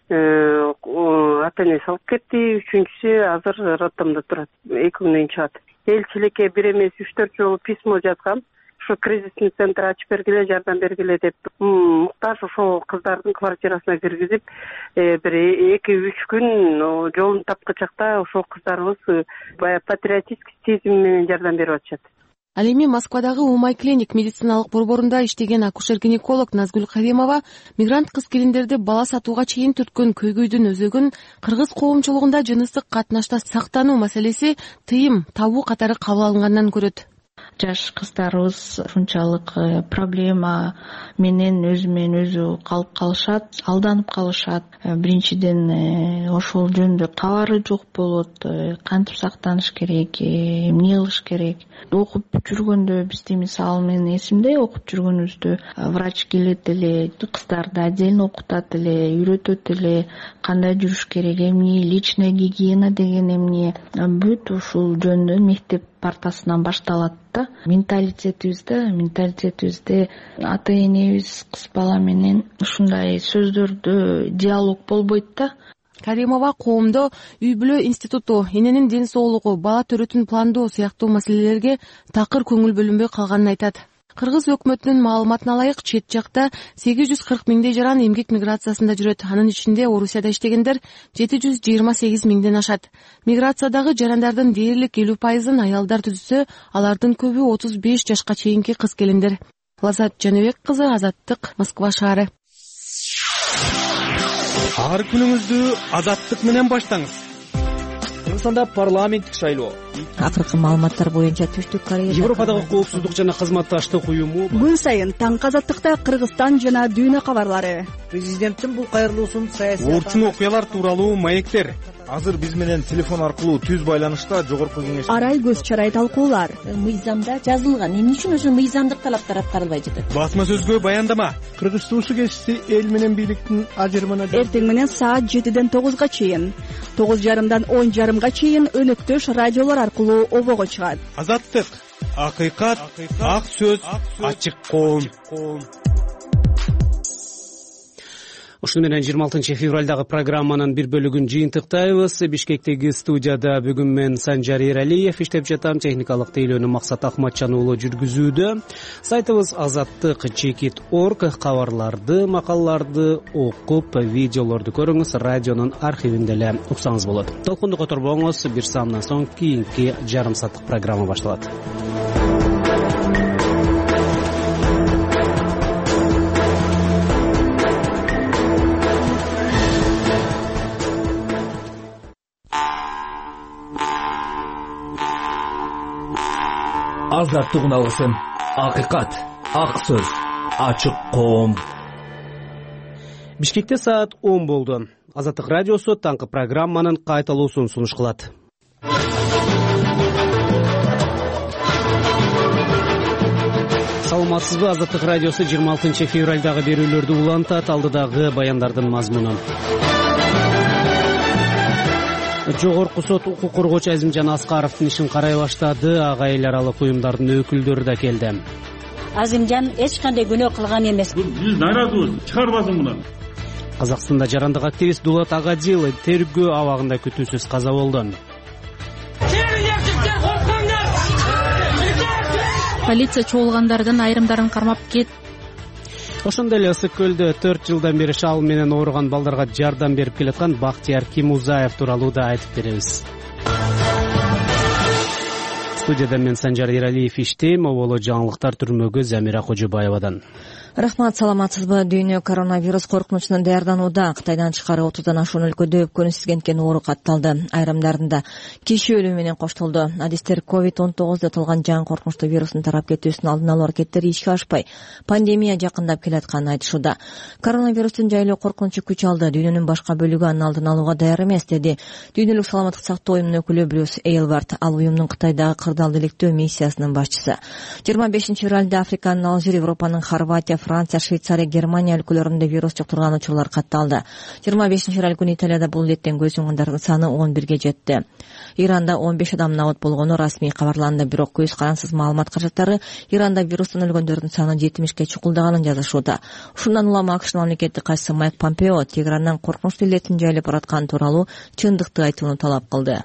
S10: ата-энеси алып кетти, үчүнчүсү азыр роддомдо турат, 2 күндөн чыгат. Элчиликке бир эмес 3-4 жолу письмо жазгам. Ушу кризисный центр ачып бергиле, жардам бергиле деп. Муктаж ошол кыздардын квартирасына киргизип, бир 2-3 күн жолун тапкычакта ошол кыздарыбыз баягы патриотический сезим менен жардам берип атышат.
S17: Ал эми Москвадагы Умай клиник медициналык борборунда иштеген акушер-гинеколог Назгүл Каримова мигрант кыз келиндерди бала сатууга чейин түрткөн көйгөйдүн өзөгүн кыргыз коомчулугунда жыныстык катнашта сактануу маселеси тыйым табуу катары кабыл алынгандан көрөт.
S18: Жаш кыздарыбыз ушунчалык проблема менен өзү калып калышат, алданып калышат. Биринчиден ошол жөнүндө кабары жок болот, кантип сактаныш керек, эмне кылыш керек. Окуп жүргөндө бизде мисалы менен эсимде, окуп жүргөнүбүздө врач келет эле, кыздарды отдельно окутат эле, үйрөтөт эле, кандай жүрүш керек, эмне личная гигиена деген эмне, бүт ушул жөнүндө мектеп партасынан башталат да. Менталитетибизде ата-энебиз кыз бала менен ушундай сөздөрдө диалог болбойт да.
S17: Каримова коомдо үй бүлө институту, эненин ден соолугу, бала төрөтүн пландоо сыяктуу маселелерге такыр көңүл бөлүнбөй калганын айтат. Кыргыз өкмөтүнүн маалыматына ылайык, чет жакта 840 миңдей жаран эмгек миграциясында жүрөт. Анын ичинде Орусияда иштегендер 728 миңден ашат. Миграциядагы жарандардын дээрлик 50%-ын аялдар түзүсө, алардын көбү 35 жашка чейинки кыз келиндер. Лазат Жаныбек кызы, Азаттык, Москва шаары.
S8: Ар күнүңүздү Азаттык менен баштаңыз.
S1: Кыргызстанда парламенттик шайлоо.
S5: Акыркы маалыматтар боюнча Түштүк Корея
S2: Европадагы коопсуздук жана кызматташтык уюму
S19: күн сайын таңкы Азаттыкта Кыргызстан жана дүйнө кабарлары.
S1: Президенттин бул кайрылуусун саясий
S8: орчун окуялар тууралуу маектер.
S20: Азыр биз менен телефон аркылуу түз байланышта жогорку кеңеш
S19: арай көз чарай талкуулар.
S5: Мыйзамда жазылган, эмне үчүн ошо мыйзамдык талаптар аткарылбай жатат?
S8: Басма сөзгө баяндама.
S21: Кыргыз суу кесиси эл менен бийликтин ажырымына
S19: эртең менен саат 7ден 9га чейин, 9:30дан 10:30га чейин өнөктөш радиолор аркылуу обого чыгат.
S8: Азаттык, акыйкат, ак сөз, ачык коом.
S2: Ушуну менен 26 февралдагы программанын бир бөлүгүн жыйынтыктайбыз. Бишкектеги студияда бүгүн мен Санжар Эралиев иштеп жатам. Техникалык тейлөөнү Максат Ахматжан уулу жүргүзүүдө. Сайтыбыз azattik.org. Кабарларды, макалаларды окуп, видеолорду көрүңүз. Радионун архивинде эле уксаңыз болот. Толкунду которбоңуз. Бир саамдан соң кийинки жарым сааттык программа башталат.
S1: Азаттык үналгысы, акыйкат, ак сөз, ачык коом.
S2: Бишкекте саат 10 болду. Азаттык радиосу таңкы программанын кайталуусун сунуш кылат. Саламатсызбы? Азаттык радиосу 26 февралдагы берүүлөрдү улантат. Алдыдагы баяндардын мазмуну. Жогорку сот укук коргоочу Азимжан Аскаровдун ишин карай баштады. Ага эл аралык уюмдардын өкүлдөрү да келди.
S6: Азимжан эч кандай күнөө кылган эмес.
S22: Биз наразыбыз, чыгарбасын муну.
S2: Казакстанда жарандык активист Дулат Агадил тергөө абагында күтүүсүз каза болду.
S6: Полиция чогулгандардан айрымдарын кармап кет.
S2: Ошондой эле Ысык көлдө 4 жылдан бери шал менен ооруган балдарга жардам берип келаткан Бактияр Кимузаев тууралуу да айтып беребиз. Студияда мен Санжар Эралиев иштейм. Оболо жаңылыктар түрмөгө Замира Кожобаевадан.
S5: Рахмат, саламатсызбы? Дүйнө коронавирус коркунучунан даярданууда. Кытайдан тышкары 30дан ашуун өлкөдө өпкөнүсүзгенкен оору катталды. Айрымдарында киши өлүмү менен коштолду. Адистер COVID-19 деп аталган жаңы коркунучтуу вирустун тарап кетүүсүнүн алдын алуу аракеттери ишке ашпай, пандемия жакындап келатканын айтышууда. Коронавирустун жайлоо коркунучу күч алды. Дүйнөнүн башка бөлүгү анын алдын алууга даяр эмес, деди Дүйнөлүк саламаттык сактоо уюмунун өкүлү Брюс Эйлвард. Ал уюмдун Кытайдагы кырдаал иликтөө миссиясынын башчысы. 25 февралда Африканын Алжир, Европанын Хорватия, Франция, Швейцария, Германия өлкөлөрүндө вирус жуктурган учурлар катталды. 25 февраль күнү Италияда бул илеттен көз жумгандардын саны 11ге жетти. Иранда 15 адам набат болгону расмий кабарланды, бирок көз карансыз маалымат каражаттары Иранда вирустан өлгөндөрдүн саны 70ге чукулдаганын жазышууда. Ушундан улам АКШ мамлекеттик катчысы Майк Помпео Тегерандан коркунучтуу илеттин жайылып баратканы тууралуу чындыкты айтууну талап кылды.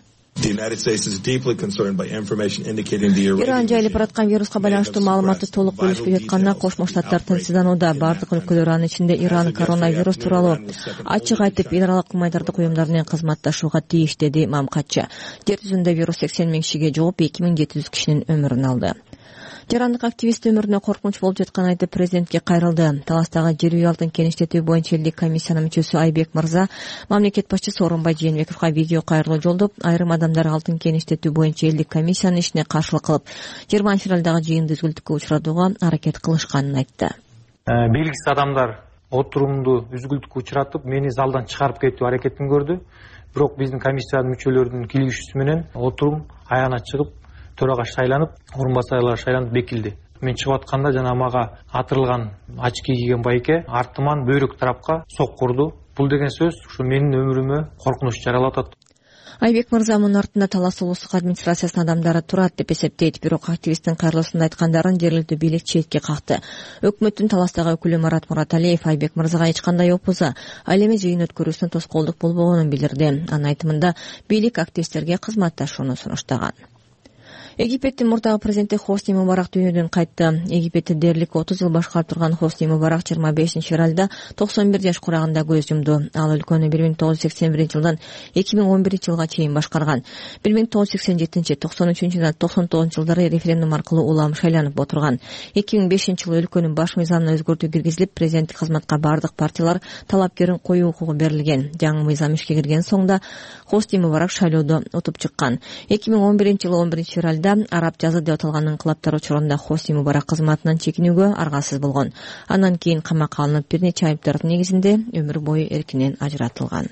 S5: Иран жайылып бараткан вируска байланыштуу маалыматты толук бөлүшпөй жатканына Кошмо Штаттар тынчсызданууда. Бардык өлкөлөр анын ичинде Иран коронавирус тууралуу ачык айтып, эл аралык гуманитардык уюмдар менен кызматташууга тийиш, деди мамкатчы. Жер жүзүндө вирус 80 000 кишиге жугуп, 2700 кишинин өмүрүн алды. Жарандык активист өмүрүнө коркунуч болуп жатканын айтып, президентке кайрылды. Таластагы жер үй алдын кеңештетүү боюнча элдик комиссиянын мүчөсү Айбек Мырза мамлекет башчысы Орунбай Жээнбековго видео кайрылуу жолдоп, айрым адамдар алтын кеңештетүү боюнча элдик комиссиянын ишине каршылык кылып, 20 февралдагы жыйынды үзгүлтүккө учуратууга аракет кылышканын айтты.
S23: Белгисиз адамдар отурумду үзгүлтүккө учуратып, мени залдан чыгарып кетүү аракетин көрдү. Бирок биздин комиссиянын мүчөлөрүнүн кийлигишүүсү менен отурум аягына чыгып, төрага шайланып, орун басарлар шайланып бекилди. Мен чыгып атканда жана мага атырылган очки кийген байке артыман бөйрөк тарапка соккурду. Бул деген сөз ушу менин өмүрүмө коркунуч жаралап атат.
S5: Айбек Мырза мунун артында Талас облустук администрациясынын адамдары турат деп эсептейт. Бирок активисттин кайрылуусунда айткандарын жергиликтүү бийлик четке какты. Өкмөттүн Таластагы өкүлү Марат Мураталиев Айбек Мырзага эч кандай опуза, ал эми жыйын өткөрүүсүнө тоскоолдук болбогонун билдирди. Анын айтымында бийлик активисттерге кызматташууну сунуштаган. Египеттин мурдагы президенти Хосни Мубарак дүйнөдөн кайтты. Египетти дээрлик 30 жыл башкарып турган Хосни Мубарак 25 февралда 91 жаш курагында көз жумду. Ал өлкөнү 1981 жылдан 2011 жылга чейин башкарган. 1987-93 жана 99 жылдары референдум аркылуу улам шайланып отурган. 2005 жылы өлкөнүн баш мыйзамына өзгөртүү киргизилип, президенттик кызматка бардык партиялар талапкерин коюу укугу берилген. Жаңы мыйзам ишке кирген соңда Хосни Мубарак шайлоодо утуп чыккан. 2011 жылы 11 февралда араб жазы деп аталган инкылаптар учурунда Хосни Мубарак кызматынан чекинүүгө аргасыз болгон. Андан кийин камакка алынып, бир нече айыптардын негизинде өмүр бою эркинен ажыратылган.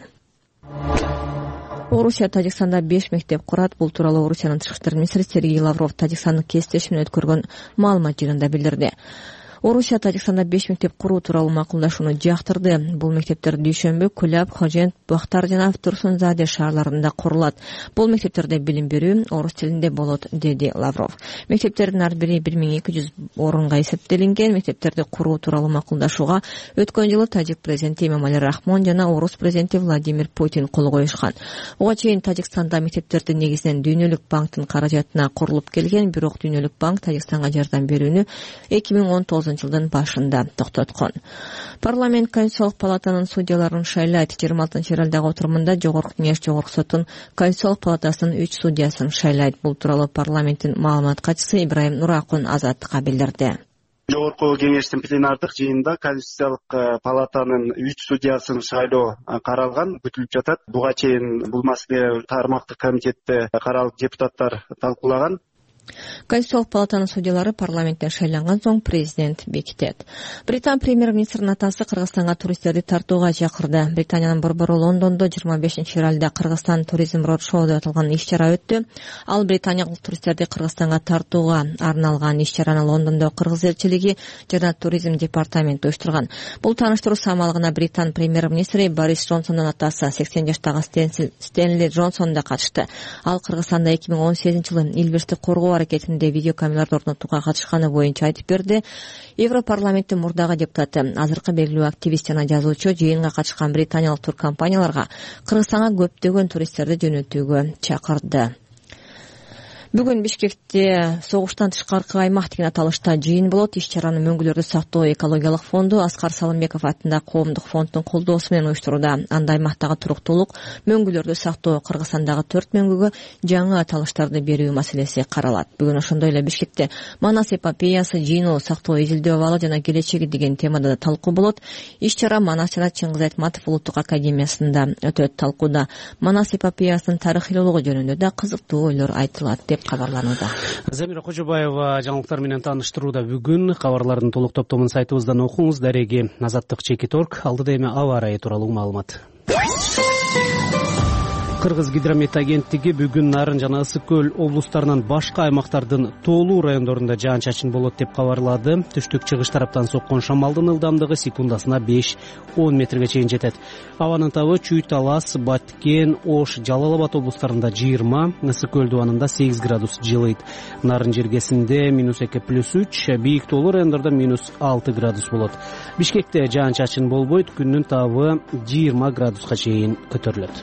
S5: Орусия Тажикстанда 5 мектеп курат. Бул тууралуу Орусиянын тышкы иштер министри Сергей Лавров Тажикстандык кесиптеши менен өткөргөн маалымат жыйынында билдирди. Орусия Тажикстанда 5 мектеп куруу тууралуу макулдашууну жактырды. Бул мектептер Дүйшөмбү, Куляб, Хожент, Бактар жана Турсунзаде шаарларында курулат. Бул мектептерде билим берүү орус тилинде болот, деди Лавров. Мектептердин ар бири 1200 орунга эсептелинген. Мектептерди куруу тууралуу макулдашууга өткөн жылы Тажик президенти Эмомали Рахмон жана орус президенти Владимир Путин кол коюшкан. Буга чейин Тажикстанда мектептерди негизинен Дүйнөлүк банктын каражатына курулуп келген, бирок Дүйнөлүк банк Тажикстанга жардам берүүнү 2019 жылдын башында токтоткон. Парламент Конституциялык палатанын судьяларын шайлайт. 26 февралдагы отурумунда Жогорку Кеңеш Жогорку соттун Конституциялык палатасынын 3 судьясын шайлайт. Бул тууралуу парламенттин маалымат катчысы Ибраим Нуракун Азаттыкка билдирди.
S7: Жогорку Кеңештин пленардык жыйынында Конституциялык палатанын 3 судьясын шайлоо каралган, күтүлүп жатат. Буга чейин бул маселе тармактык комитетте каралып, депутаттар талкуулаган.
S5: Конституциялык палатанын судьялары парламенттен шайланган соң президент бекитет. Британ премьер-министринин атасы Кыргызстанга туристтерди тартууга чакырды. Британиянын борбору Лондондо 25 февралда Кыргызстан туризм роуд-шоу деп аталган иш-чара өттү. Ал британиялык туристтерди Кыргызстанга тартууга арналган иш-чараны Лондондо кыргыз элчилиги жана туризм департаменти уюштурган. Бул тааныштыруу самалыгына Британ премьер-министри Борис Джонсондун атасы 80 жаштагы Стенли Джонсон да катышты. Ал Кыргызстанда 2018-жылы Илбирсти коргоо аракетинде видеокамераларды орнотууга катышканы боюнча айтып берди. Европарламенттин мурдагы депутаты, азыркы белгилүү активист жана жазуучу жыйынга катышкан британиялык туркомпанияларга Кыргызстанга көптөгөн туристтерди жөнөтүүгө чакырды. Бүгүн Бишкекте согуштан тышкаркы аймак деген аталышта жыйын болот. Иш-чараны Мөңгүлөрдү сактоо экологиялык фонду Аскар Салымбеков атындагы коомдук фонддун колдоосу менен уюштурууда. Анда аймактагы туруктуулук, мөңгүлөрдү сактоо, Кыргызстандагы 4 мөңгүгө жаңы аталыштарды берүү маселеси каралат. Бүгүн ошондой эле Бишкекте Манас эпопеясы, жыйыноо, сактоо, изилдөө абалы жана келечеги деген темада да талкуу болот. Иш-чара Манас жана Чыңгыз Айтматов улуттук академиясында өтөт. Талкууда Манас эпопеясынын тарыхилуулугу жөнүндө да кызыктуу ойлор айтылат деп кабарланууда.
S2: Замира Кожобаева жаңылыктар менен тааныштырууда. Бүгүн кабарлардын толук топтомун сайтыбыздан окуңуз. Дареги Азаттык Чекиторг. Алдыда эми аба ырайы тууралуу маалымат. Кыргыз гидромет агенттиги бүгүн Нарын жана Ысык көл облустарынын башка аймактардын тоолуу райондорунда жаан-чачын болот деп кабарлады. Түштүк чыгыш тараптан соккон шамалдын ылдамдыгы секундасына 5-10 метрге чейин жетет. Абанын табы Чүй, Талас, Баткен, Ош, Жалал Абад облустарында 20, Ысык көл дубанында 8 градус жылыйт. Нарын жергесинде -2+3, бийик тоолуу райондордо -6 градус болот. Бишкекте жаан-чачын болбойт, күндүн табы 20 градуска чейин көтөрүлөт.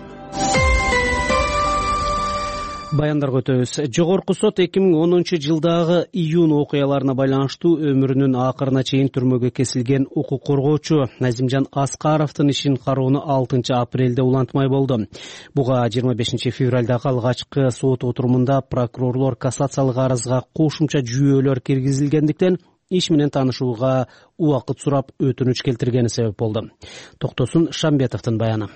S2: Баяндарга өтөбүз. Жогорку сот 2010 жылдагы июнь окуяларына байланыштуу өмүрүнүн акырына чейин түрмөгө кесилген укук коргоочу Назимжан Аскаровдун ишин кароону 6 апрелде улантмай болду. Буга 25 февралдагы алгачкы сот отурумунда прокурорлор кассациялык арызга кошумча жүйөлөр киргизилгендиктен иш менен таанышууга убакыт сурап өтүнүч келтиргени себеп болду. Токтосун Шамбетовдун баяны.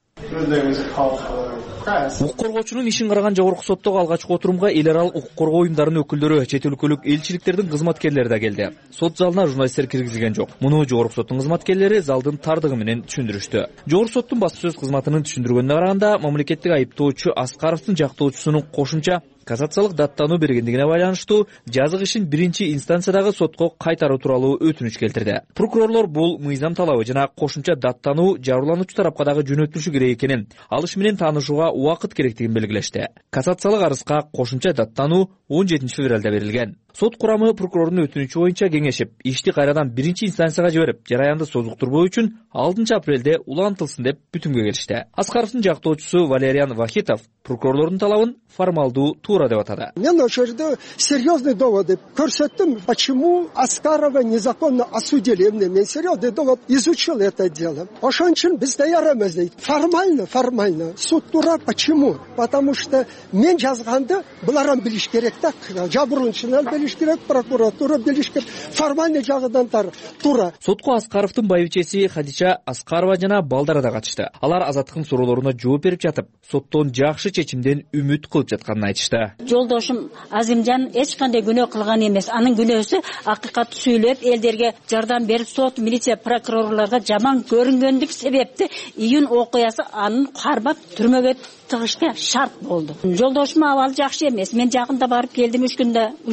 S11: Укук коргоочунун ишин караган жогорку соттогу алгачкы отурумга эл аралык укук коргоо уюмдарынын өкүлдөрү, чет өлкөлүк элчиликтердин кызматкерлери да келди. Сот залына журналисттер киргизилген жок. Муну жогорку соттун кызматкерлери залдын тардыгы менен түшүндүрүштү. Жогорку соттун басма сөз кызматынын түшүндүргөнүнө караганда, мамлекеттик айыптоочу Аскаровдун жактоочусунун кошумча кассациялык даттануу бергендигине байланыштуу жазык ишин биринчи инстанциядагы сотко кайтаруу тууралуу өтүнүч келтирди. Прокурорлор бул мыйзам талабы жана кошумча даттануу жабырлануучу тарапка дагы жөнөтүлүшү керек экенин, ал иш менен таанышууга убакыт керектигин белгилешти. Кассациялык арызга кошумча даттануу 17 февралда берилген. Сот курамы прокурордун өтүнүчү боюнча кеңешип, ишти кайрадан биринчи инстанцияга жиберип, жараянды созуктурбоо үчүн 6 апрелде улантылсын деп бүтүмгө келишти. Аскаровдун жактоочусу Валериан Вахитов прокурорлордун талабын формалдуу туура деп атады.
S21: Мен ошол жерде серьезный доводы көрсөттүм, почему Аскарова незаконно осудили. Мен серьезный довод изучил это дело. Ошон үчүн биз даярбыз дейт. Формально. Суд туура. Почему? Потому что мен жазганды булар билиш керек да. Жабыруучулар билиш керек, прокуратура билиш керек. Формальный жагынан туура.
S11: Сотко Аскаровдун байбичеси Хадича Аскарова жана балдары да катышты. Алар азаттыктын суроолоруна жооп берип жатып, соттон жакшы чечимден үмүт кылып жатканын айтышты.
S12: Жолдошум Азимжан эч кандай күнөө кылган эмес. Анын күнөөсү акыйкатты сүйлөп, элдерге жардам берип, сот, милиция, прокурорлорго жаман көрүнгөндүк себепти июнь окуясы анын кармап түрмөгө тыгышка шарт болду. Жолдошум абалы жакшы эмес. Мен жакында барып келдим 3 күн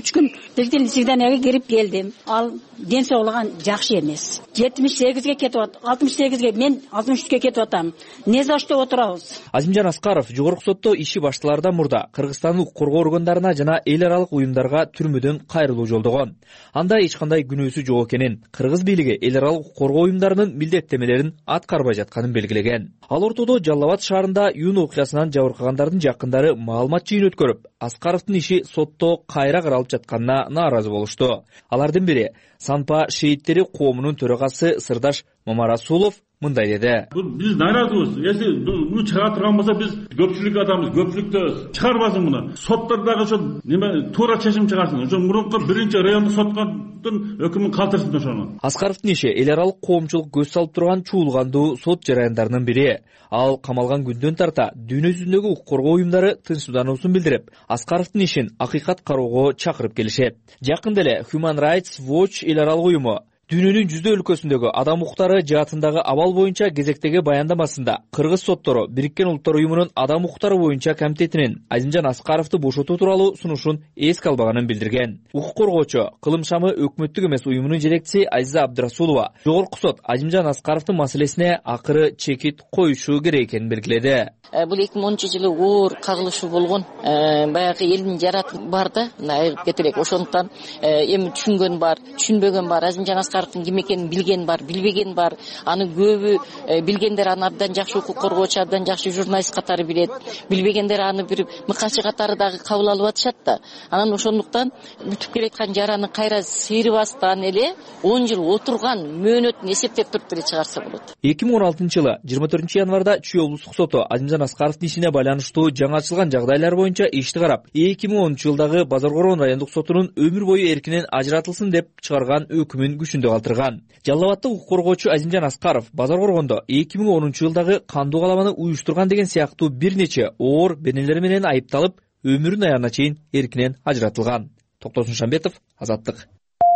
S12: бир свиданияга кирип келдим. Ал ден соолугу жакшы эмес. 78ге кетип атат, 68ге, мен 63ге кетип атам. Не за что отурабыз?
S11: Азимжан Аскаров жогорку сотто иши башталаардан мурда Кыргызстандын укук коргоо органдарына жана эл аралык уюмдарга түрмөдөн кайрылуу жолдогон. Анда эч кандай күнөөсү жок экенин, кыргыз бийлиги эл аралык укук коргоо уюмдарынын милдеттемелерин аткарбай жатканын белгилеген. Ал ортодо Жалал Абад шаарында юун окуясынан жабыркагандардын жакындары маалымат жыйын өткөрүп, Аскаровдун иши сотто кайра каралып жатканына нааразы болушту. Алардын бири Санпа шейиттери коомунун төрагасы Сырдаш Мамарасулов мындай деди.
S22: Биз нааразыбыз. Если муну чыгара турган болсо, биз көпчүлүк адамбыз, көпчүлүктө чыгарбасын муну. Соттардагы ошо неме туура чечим чыгарсын. Ошо мурунку биринчи райондук соттун өкүмүн калтырсын ошону.
S11: Аскаровдун иши эл аралык коомчулук көз салып турган чуулгандуу сот жараяндарынын бири. Ал камалган күндөн тарта дүйнө жүзүндөгү укук коргоо уюмдары тынчсыздануусун билдирип, Аскаровдун ишин акыйкат кароого чакырып келишет. Жакында эле Human Rights Watch эл аралык уюму дүйнөнүн 100 өлкөсүндөгү адам укуктары жаатындагы абал боюнча кезектеги баяндамасында кыргыз соттору Бириккен Улуттар уюмунун адам укуктары боюнча комитетинин Азимжан Аскаровду бошотуу тууралуу сунушун эске албаганын билдирген. Укук коргоочу Кылым шамы өкмөттүк эмес уюмунун жетекчиси Азиза Абдрасулова жогорку сот Азимжан Аскаровдун маселесине акыры чекит коюшу керек экенин белгиледи.
S9: Бул 2010-жылы оор кагылышуу болгон. Баягы элдин жараты бар да, айыгып кетелек. Ошондуктан эми түшүнгөн бар, түшүнбөгөн бар. Азимжан Аскаровдун ким экенин билген бар, билбеген бар. Аны көбү билгендер аны абдан жакшы укук коргоочу, абдан жакшы журналист катары билет. Билбегендер аны бир мыкаачы катары дагы кабыл алып атышат да. Анан ошондуктан бүтүп келаткан жараны кайра сыйрыбастан эле 10 жыл отурган мөөнөтүн эсептеп туруп эле чыгарса болот.
S11: 2016-жылы 24 январда Чүй облустук соту Азимжан Аскаровдун ишине байланыштуу жаңы ачылган жагдайлар боюнча ишти карап, 2010-жылдагы Базаркорон райондук сотунун өмүр бою эркинен ажыратылсын деп чыгарган өкүмүн күчүндө калтырган. Жалал Абадтык укук коргоочу Азимжан Аскаров Базаркоргондо 2010-жылдагы кандуу каламаны уюштурган деген сыяктуу бир нече оор бенелер менен айыпталып, өмүрүнүн аягына чейин эркинен ажыратылган. Токтосун Шамбетов, Азаттык.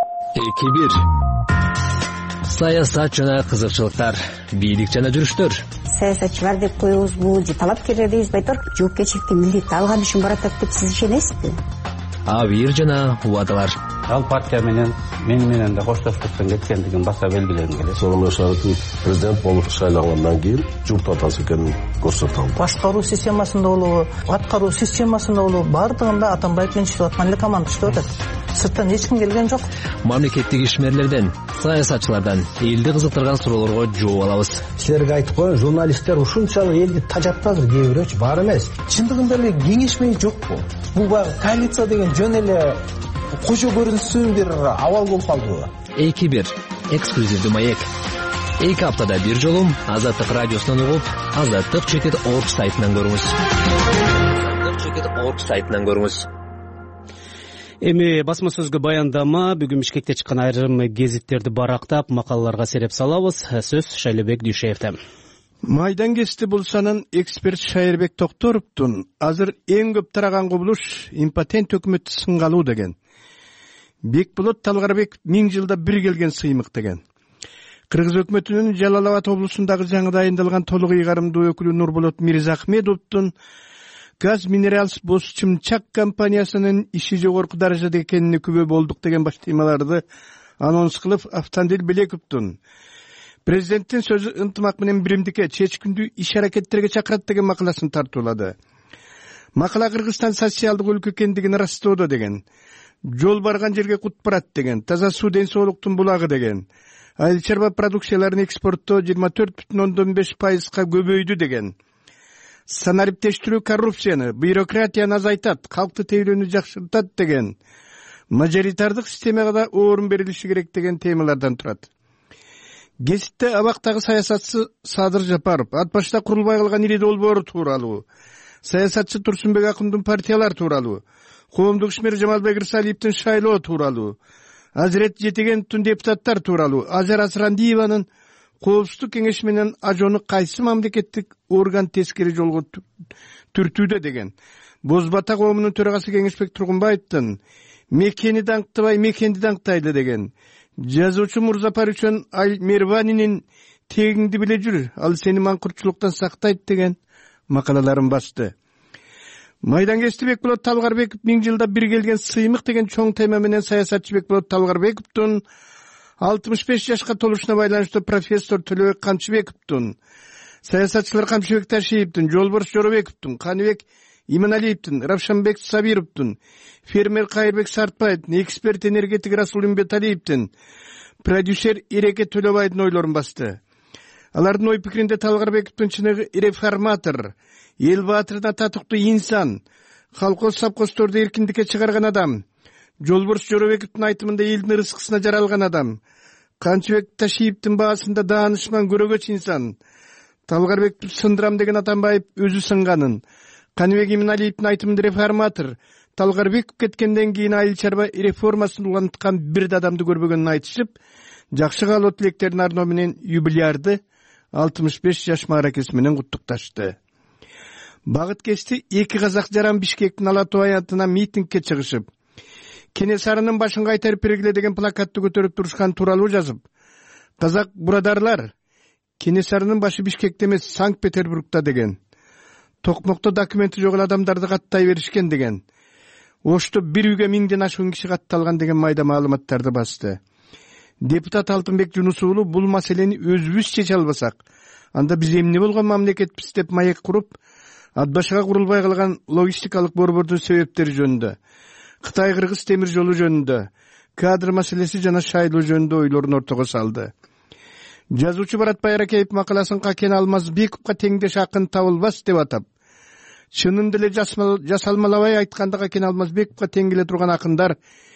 S1: 2-1 Саясат жана кызыкчылыктар, бийлик жана жүрүштөр.
S13: Саясатчылар деп коебузбу, же талапкерлер дейбизби айтор, жоопкерчиликти милдетти алган үчүн баратат деп сиз ишенесизби?
S1: Абийир жана убадалар.
S15: Ал партия менен да коштоштуктан кеткендигин баса белгилегим келет.
S24: Сонун шарттын президент болуп шайлангандан кийин журт атасы экенин көрсөтө алды.
S25: Башкаруу системасында болобу, аткаруу системасында болобу, бардыгында Атамбаев менен иштеп аткан эле команда иштеп атат. Сырттан эч ким келген жок.
S1: Мамлекеттик ишмерлерден, саясатчылардан элди кызыктырган суроолорго жооп алабыз.
S26: Силерге айтып коеюн, журналисттер ушунчалык элди тажатты азыр, кээ бирөөчү бар эмес. Чындыгында эле кеңешмей жокпу? Бул коалиция деген жөн эле кожо көрүнсүн бир абал болуп калдыбы?
S1: 2-1 эксклюзивдүү маек. 2 аптада бир жолу Азаттык радиосунан угуп, Азаттык /org сайтынан көрүңүз.
S2: Эми басма сөзгө баяндама бүгүн Бишкекте чыккан айрым гезиттерди барактап, макалаларга сереп салабыз. Сөз Шайлебек Дүйшеевде.
S27: Майдан кести булсанын эксперт Шайырбек Токторовдун азыр эң көп тараган кубулуш импотент өкмөттү сынгалуу деген. Бекболот Талгарбек 1000 жылда бир келген сыймык деген. Кыргыз өкмөтүнүн Жалал Абад облусундагы жаңы дайындалган толук ыйгарымдуу өкүлү Нурболот Мирзахмедовдун Газ Минералс Босчымчак компаниясынын иши жогорку даражада экенине күбө болдук деген баштыймаларды анонс кылып, Автандил Белековдун президенттин сөзү ынтымак менен биримдикке чечкиндүү иш аракеттерге чакырат деген макаласын тартуулады. Макала Кыргызстан социалдык өлкө экендигин ырастоодо деген. Жол барган жерге кут барат деген. Таза суу ден соолуктун булагы деген. Айыл чарба продукцияларын экспорттоо 24,5%га көбөйдү деген. Санариптештирүү коррупцияны, бюрократияны азайтат, калкты тейлөөнү жакшыртат деген. Мажоритардык системага да орун берилиши керек деген темалардан турат. Гезитте абактагы саясатчы Садыр Жапаров, ат башта курулбай калган ири долбоору тууралуу, саясатчы Турсунбек Акындын партиялар тууралуу, коомдук ишмер Жамалбек Рысалиевдин шайлоо тууралуу, Азирет Жетегеновдун депутаттар тууралуу, Азар Асрандиеванын Коопсуздук кеңеш менен ажону кайсы мамлекеттик орган тескери жолго түртүүдө деген. Бозбата коомунун төрагасы Кеңешбек Тургунбаевдин мекени даңктабай мекенди даңктайлы деген. Жазуучу Мурзапар үчүн Мерванинин тегиңди биле жүр, ал сени маңкуртчулуктан сактайт деген макалаларын басты. Майдангешти Бекболот Талгарбеков 1000 жылда бир келген сыймык деген чоң тема менен саясатчы Бекболот Талгарбековдун 65 жашка толушуна байланыштуу профессор Төлөбек Камчыбековдун, саясатчылар Камчыбек Ташиевдин, Жолборс Жоробековдун, Каныбек Иманалиевдин, Равшанбек Сабировдун, фермер Кайырбек Сартбаевдин, эксперт энергетик Расул Имбеталиевдин, продюсер Иреке Төлөбайдын ойлорун басты. Алардын ой пикиринде Талгарбековдун чыныгы реформатор, эл баатырына татыктуу инсан, колхоз совхоздорду эркиндикке чыгарган адам, Жолборс Жоробековдун айтымында элдин ырыскысына жаралган адам, Камчыбек Ташиевдин баасында даанышман көрөгөч инсан, Талгарбеков сындырам деген Атамбаев өзү сынганын, Каныбек Иманалиевдин айтымында реформатор, Талгарбеков кеткенден кийин айыл чарба реформасын уланткан бир адамды көрбөгөнүн айтышып, жакшы каалоо тилектерин арноо менен юбилярды 65 жаш мааракеси менен куттукташты. Багыт кечти эки казак жаран Бишкектин Ала Тоо аянтына митингке чыгышып, Кенесарынын башын кайтарып бергиле деген плакатты көтөрүп турушкан тууралуу жазып, казак бурадарлар, Кенесарынын башы Бишкекте эмес Санкт-Петербургда деген, токмокто документи жок адамдарды каттай беришкен деген, Ошто бир үйгө 1000ден ашуун киши катталган деген майда маалыматтарды басты. Депутат Алтынбек Жунус уулу бул маселени өзүбүз чече албасак, анда биз эмне болгон мамлекетпиз деп маек куруп, ат башыга курулбай калган логистикалык борбордун себептери жөнүндө, Кытай-Кыргыз темир жолу жөнүндө, кадр маселеси жана шайлоо жөнүндө ойлорун ортого салды. Жазуучу Барат Байракеев макаласын Какен Алмазбековго теңдеш акын табылбас деп атап, чынында эле жасалмалабай айтканда Какен Алмазбековго тең келе турган акындар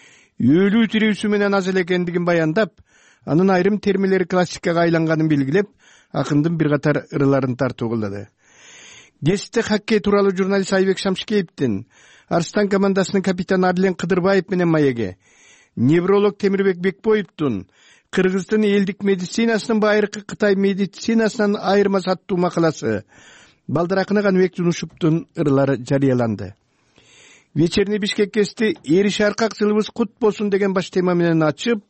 S27: өлүү тирүүсү менен аз эле экендигин баяндап, анын айрым термилери классикага айланганын белгилеп, акындын бир катар ырыларын тартуу кылды. Гезитте хоккей тууралуу журналист Айбек Шамшикеевдин, Арстан командасынын капитаны Арлен Кыдырбаев менен маеге, невролог Темирбек Бекбоевдун Кыргыздын элдик медицинасынын байыркы Кытай медицинасынан айырмасы аттуу макаласы, балдар акыны Каныбек Жунушевдун ырылары жарыяланды. Вечерний Бишкек кести «Эри шаркак жылыбыз кут болсун» деген баш тема менен ачып,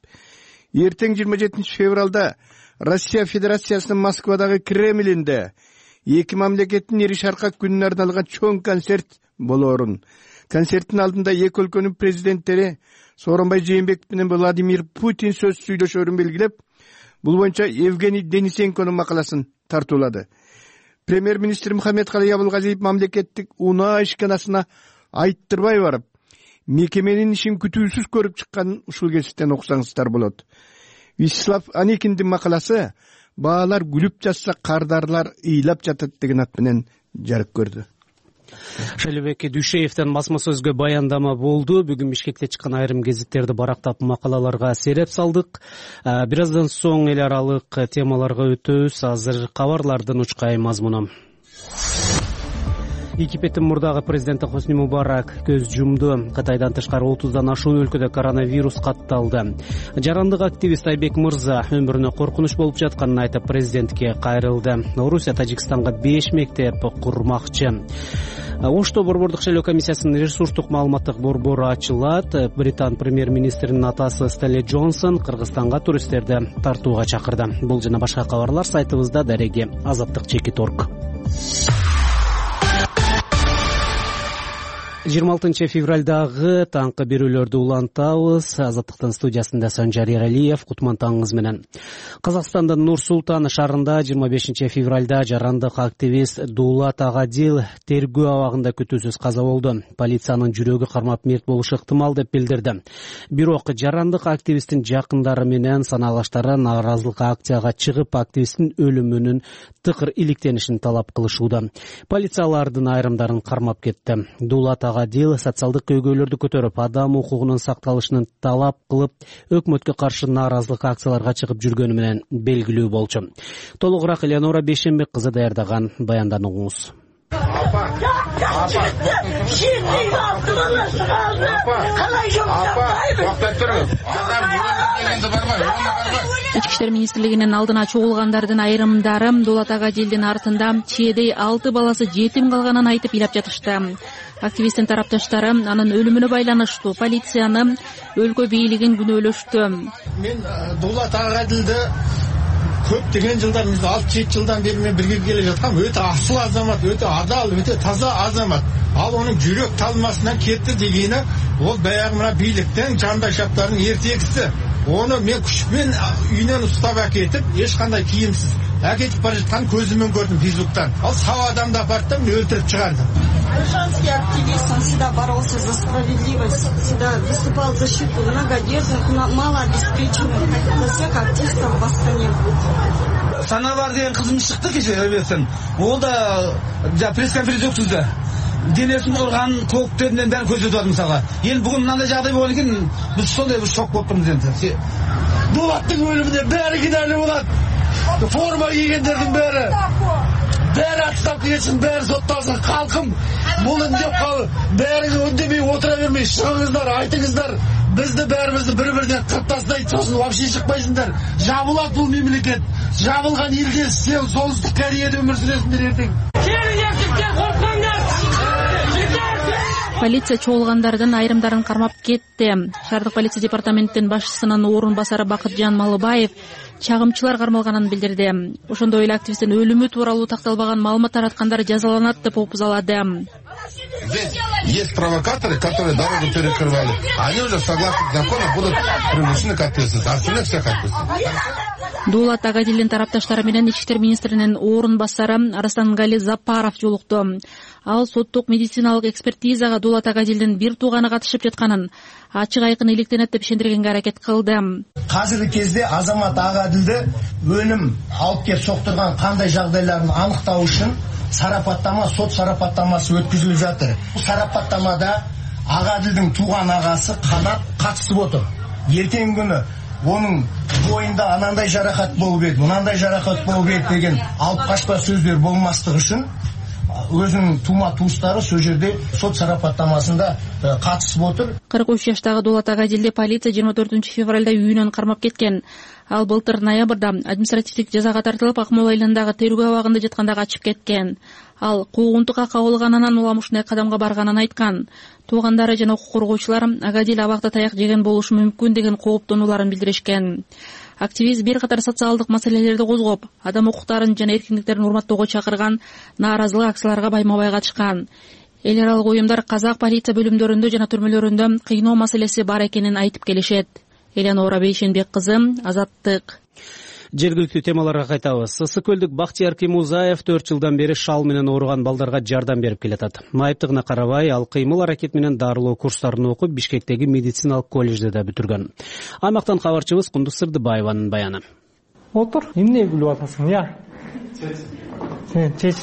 S27: эртең 27 февралда Россия Федерациясынын Москвадагы Кремлинде эки мамлекеттин эри шаркак күнүнө арналган чоң концерт болоорун, концерттин алдында эки өлкөнүн президенттери Сооронбай Жээнбеков менен Владимир Путин сөз сүйлөшөөрүн белгилеп, бул боюнча Евгений Денисенконун макаласын тартуулады. Премьер-министр Мухаммедкалый Абылгазиев мамлекеттик унаа ишканасына айттырбай барып, мекеменин ишин күтүүсүз көрүп чыкканын ушул кесиптен окусаңыздар болот. Вячеслав Аникиндин макаласы «Баалар күлүп жатса, кардарлар ыйлап жатат» деген ат менен жарык көрдү.
S2: Шайлообек Дүйшеевден басма сөзгө баяндама болду. Бүгүн Бишкекте чыккан айрым гезиттерди барактап макалаларга сереп салдык. Бир аздан соң эл аралык темаларга өтөбүз. Азыр кабарлардын учкай мазмуну. Египеттин мурдагы президенти Хосни Мубарак көз жумду. Кытайдан тышкары 30дан ашуун өлкөдө коронавирус катталды. Жарандык активист Айбек Мырза өмүрүнө коркунуч болуп жатканын айтып президентке кайрылды. Орусия Тажикстанга 5 мектеп курмакчы. Ошто борбордук шайлоо комиссиясынын ресурстук маалыматтык борбору ачылат. Британ премьер-министринин атасы Стелли Джонсон Кыргызстанга туристтерди тартууга чакырды. Бул жана башка кабарлар сайтыбызда дареги azattik.org. 26 февралдагы таңкы берүүлөрдү улантабыз. Азаттыктын студиясында Санжар Эралиев, кутман таңыңыз менен. Казакстандын Нур-Султан шаарында 25 февралда жарандык активист Дулат Агадил тергөө абагында күтүүсүз каза болду. Полициянын жүрөгү кармап мерт болушу ыктымал деп билдирди. Бирок жарандык активисттин жакындары менен санаалаштары нааразылык акцияга чыгып, активисттин өлүмүнүн тыкыр иликтенишин талап кылышууда. Полициялардын айрымдарын кармап кетти. Дулат Агадил социалдык көйгөйлөрдү көтөрүп, адам укугунун сакталышын талап кылып, өкмөткө каршы нааразылык акцияларга чыгып жүргөнү менен белгилүү болчу. Толугураак Элеонора Бешенбек кызы даярдаган баяндан угуңуз.
S6: Ички иштер министрлигинин алдына чогулгандардын айрымдары Дулат Агадилдин артында чээдей 6 баласы жетим калганын айтып ыйлап жатышты. Активисттин тарапташтары анын өлүмүнө байланыштуу полицияны, өлкө бийлигин күнөөлөштү.
S27: Мен Дулат Агадилди
S26: көптөгөн жылдар 6-7 жылдан бери мен бирге келе жаткам. Өтө асыл азамат, өтө адал, өтө таза азамат. Ал onun жүрөк талмасынан кетти дегени ол баягы мына бийликтен жандашаптардын ертегиси. Оны мен күчпен үйүнөн устап әкетип, эч кандай кийимсиз әкетип бара жаткан көзүмөн көрдүм Фейсбуктан. Ал сау адамды апарттым, өлтүрүп чыгарды.
S3: Гражданский активист, он всегда боролся за справедливость, всегда выступал в защиту многодетных, малообеспеченных, за всех артистов в Астане.
S4: Санабар деген кызым чыкты кеше эбесин. Ол да пресс-конференция өткөздү. Денесин урган көктөндөн бери көзөтүп атам мисалга. Эми бүгүн мындай жагдай болгон экен, биз сондай бир шок болуп турмуз энди. Дулаттын өлүмүнө бери кинелүү болот. Форма кийгендердин бери отставка кетсин, бери сотталсын. Калкым бул деп калып, бери өндөбөй отура бермей чыгыңыздар, айтыңыздар. Bizde bäribizdi bir-birinden kırtasday tosun вообще çıkmayısınlar. Jabılat bul memleket. Jabılgan ilde sen Soltuştuk Kore'de ömür süresindir ертең.
S6: Полиция чогулгандардын айрымдарын кармап кетти. Шаардык полиция департаментинин башчысынын орун басары Бакытжан Малыбаев чагымчылар кармалганын билдирди. Ошондой эле активисттин өлүмү тууралуу такталбаган маалымат тараткандар жазаланат деп опузалады.
S24: Есть провокаторы, которые дорогу перекрывали. Они уже согласно закону будут привлечены к ответственности. Остальных всех отпустят.
S6: Дулат Агадилдин тарапташтары менен Ички иштер министринин орун басары Арастангали Запаров жолукту. Ал соттук медициналык экспертизага Дулат Агадилдин бир тууганы катышып жатканын ачык айкын иликтенет деп ишендиргенге аракет кылды.
S26: Азыркы кезде азамат Агадилди өлүм алып келип соктурган кандай жагдайларын аныктоо үчүн сарапаттама, сот сарапаттамасы өткүзүлүп жатыр. Бул сарапаттамада Агадилдин тууган агасы Канат катышып отур. Эртең күнү onun boyunda anандай жаракат болуп еді, мынандай жаракат болуп еді деген алып качпа сөздөр болмастыгы үчүн өзүнүн тума туустары сол жерде сот сарапаттамасында катышып отур.
S6: 43 жаштагы Дулат Агадилди полиция 24 февралда үйүнөн кармап кеткен. Ал былтыр ноябрда административдик жазага тартылып, Акмола айланындагы тергөө абагында жатканда качып кеткен. Ал куугунтукка кабылганынан улам ушундай кадамга барганын айткан. Туугандары жана укук коргоочулар Агадил абакта таяк жеген болушу мүмкүн деген кооптонууларын билдиришкен. Активист бир катар социалдык маселелерди козгоп, адам укуктарын жана эркиндиктерин урматтоого чакырган нааразылык акцияларга байма-бай катышкан. Эл аралык уюмдар казак полиция бөлүмдөрүндө жана түрмөлөрүндө кыйноо маселеси бар экенин айтып келишет. Элена Бейшенбек кызы, Азаттык.
S2: Жергиликтүү темаларга кайтабыз. Ысык көлдүк Бактияр Кемузаев 4 жылдан бери шал менен ооруган балдарга жардам берип келатат. Майыптыгына карабай, ал кыймыл аракет менен дарылоо курстарын окуп, Бишкектеги медициналык коллежде да бүтүргөн. Аймактан кабарчыбыз Кундуз Сырдыбаеванын баяны.
S23: Отур, эмне билип атасың, я? Чеч.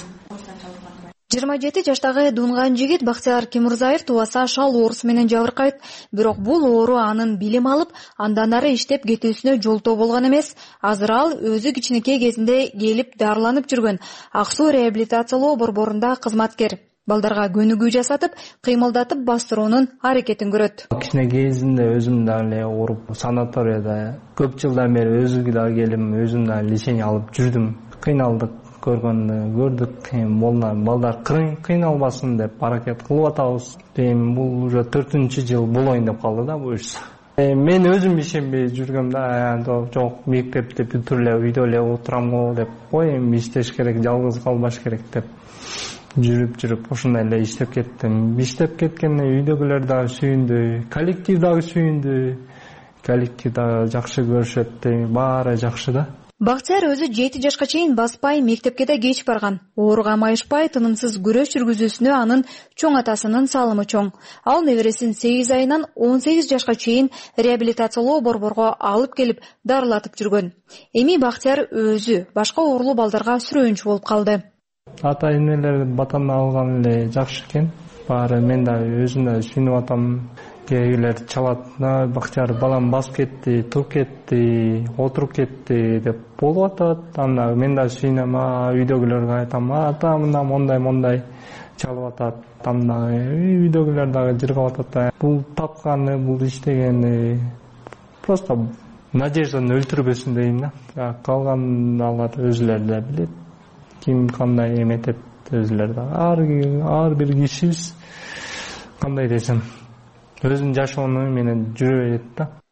S10: 27 жаштагы дунган жигит Бактияр Кемурзаев тубаса шал оорусу менен жабыркайт. Бирок бул оору анын билим алып, андан ары иштеп кетүүсүнө жолтоо болгон эмес. Азыр ал өзү кичинекей кезинде келип дарыланып жүргөн Ак Суу реабилитациялоо борборунда кызматкер. Балдарга көнүгүү жасатып, кыймылдатып бастыруунун аракетин көрөт.
S23: Кичинекей кезинде өзүм да эле ооруп, санаторияда көп жылдан бери өзүгө да келип, өзүм да лечение алып жүрдүм. Кыйналдык. Көрдүк, балдар кыйналбасын деп аракет кылып атабыз. Бул уже 4-жыл болоюн деп калды да буюрса. Мен өзүм ишенбей жүргөм да, жок, мектепте бүтүр эле үйдө эле отурам го деп, ой, эми иштеш керек, жалгыз калбаш керек деп жүрүп ошондой эле иштеп кеттим. Иштеп кеткенде үйдөгүлөр дагы сүйүндү, коллектив дагы сүйүндү. Коллектив дагы жакшы көрүшөт, баары жакшы да.
S10: Бактияр өзү 7 жашка чейин баспай, мектепке да кеч барган. Ооруга майышпай, тынымсыз күрөш жүргүзүүсүнө анын чоң атасынын салымы чоң. Ал небересин 8 айынан 18 жашка чейин реабилитациялоо борборго алып келип дарылатып жүргөн. Эми Бактияр өзү башка оорулуу балдарга сүрөөнчү болуп калды.
S23: Ата энелер батаны алган эле жакшы экен. Баары мен да өзүм да сүйүнүп атам. Кейгилер чалат, Бактияр балам басып кетти, туруп кетти, отуруп кетти деп болуп атат. Анда мен да сүйүнөм, үйдөгүлөргө айтам, ата мондай чалып атат. Анда үйдөгүлөр дагы жыргап атат. Бул тапканы, бул иштегени просто надежданы өлтүрбөсүн дейм да. Калган алар өзүлөрү да билет. Ким кандай эметет өзүлөрү да. Ар бир кишибиз кандай десем өзүнүн жашоону менен жүрө берет да.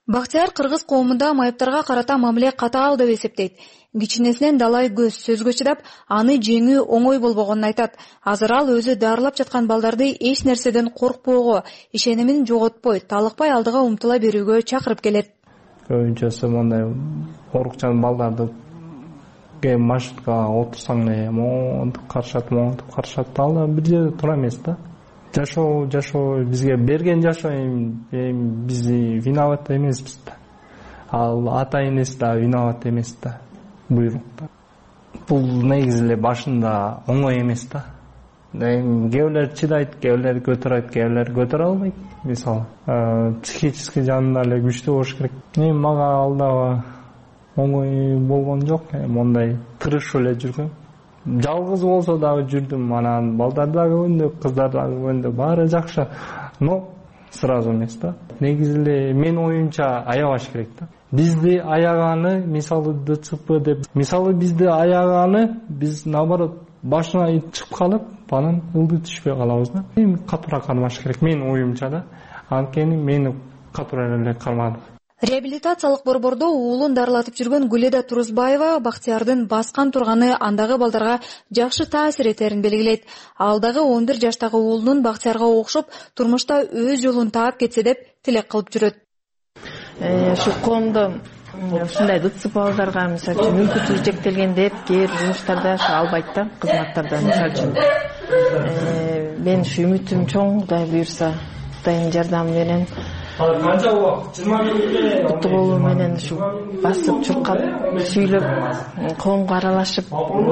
S10: Бактияр кыргыз коомунда майыптарга карата мамиле катаал деп эсептейт. Кичинесинен далай көз сөзгө чыдап, аны жеңүү оңой болбогонун айтат. Азыр ал өзү дарылап жаткан балдарды эч нерседен коркпоого, ишенимин жоготпой, талыкпай алдыга умтула берүүгө чакырып келет.
S8: Көбүнчөсү мындай коркчан балдарды маршруткага отурсаң эле монтип карышат. Ал бир жерде тура эмес да. Жашоо бизге берген жашоо биз виноват эмеспиз да. Ал ата энеси да виноват эмес да. Буйрук. Бул негизи эле башында оңой эмес да. Кээбилер чыдайт, кээбилер көтөрөйт, кээбилер көтөрө албайт. Мисалы, психический жанында эле күчтүү болуш керек. Мага алдагы оңой болгон жок. Мондай тырышып эле жүргөм. Жалгыз болсо дагы жүрдүм. Анан балдар дагы көбүндө, кыздар дагы көбүндө, баары жакшы. Но сразу эмес да. Негизи эле мен оюмча аябаш керек да. Бизди аяганы, мисалы ДЦП деп, мисалы бизди аяганы, биз наоборот башына чыгып калып, анан ылдый түшпөй калабыз да. Эми катуураак кармаш керек мен оюмча да. Анткени мени катуураак эле кармады.
S10: Реабилитациялык борбордо уулун дарылатып жүргөн Гүледа Турузбаева Бактиярдын баскан турганы андагы балдарга жакшы таасир этерин белгилейт. Алдагы 11 жаштагы уулунун Бактиярга окшоп турмушта өз жолун таап кетсе деп тилек кылып жүрөт.
S14: Ушу коомдо ушундай ДЦП балдарга мисалы үчүн мүмкүнчүлүгү чектелгенде кээ бир жумуштарда албайт да, кызматтарда мисалы үчүн. Мен ушу үмүтүм чоң, Кудай буйрса, Кудайдын жардамы менен канча убакыт 20 куту болуу менен ушу басып чуркап сүйлөп коомго аралашып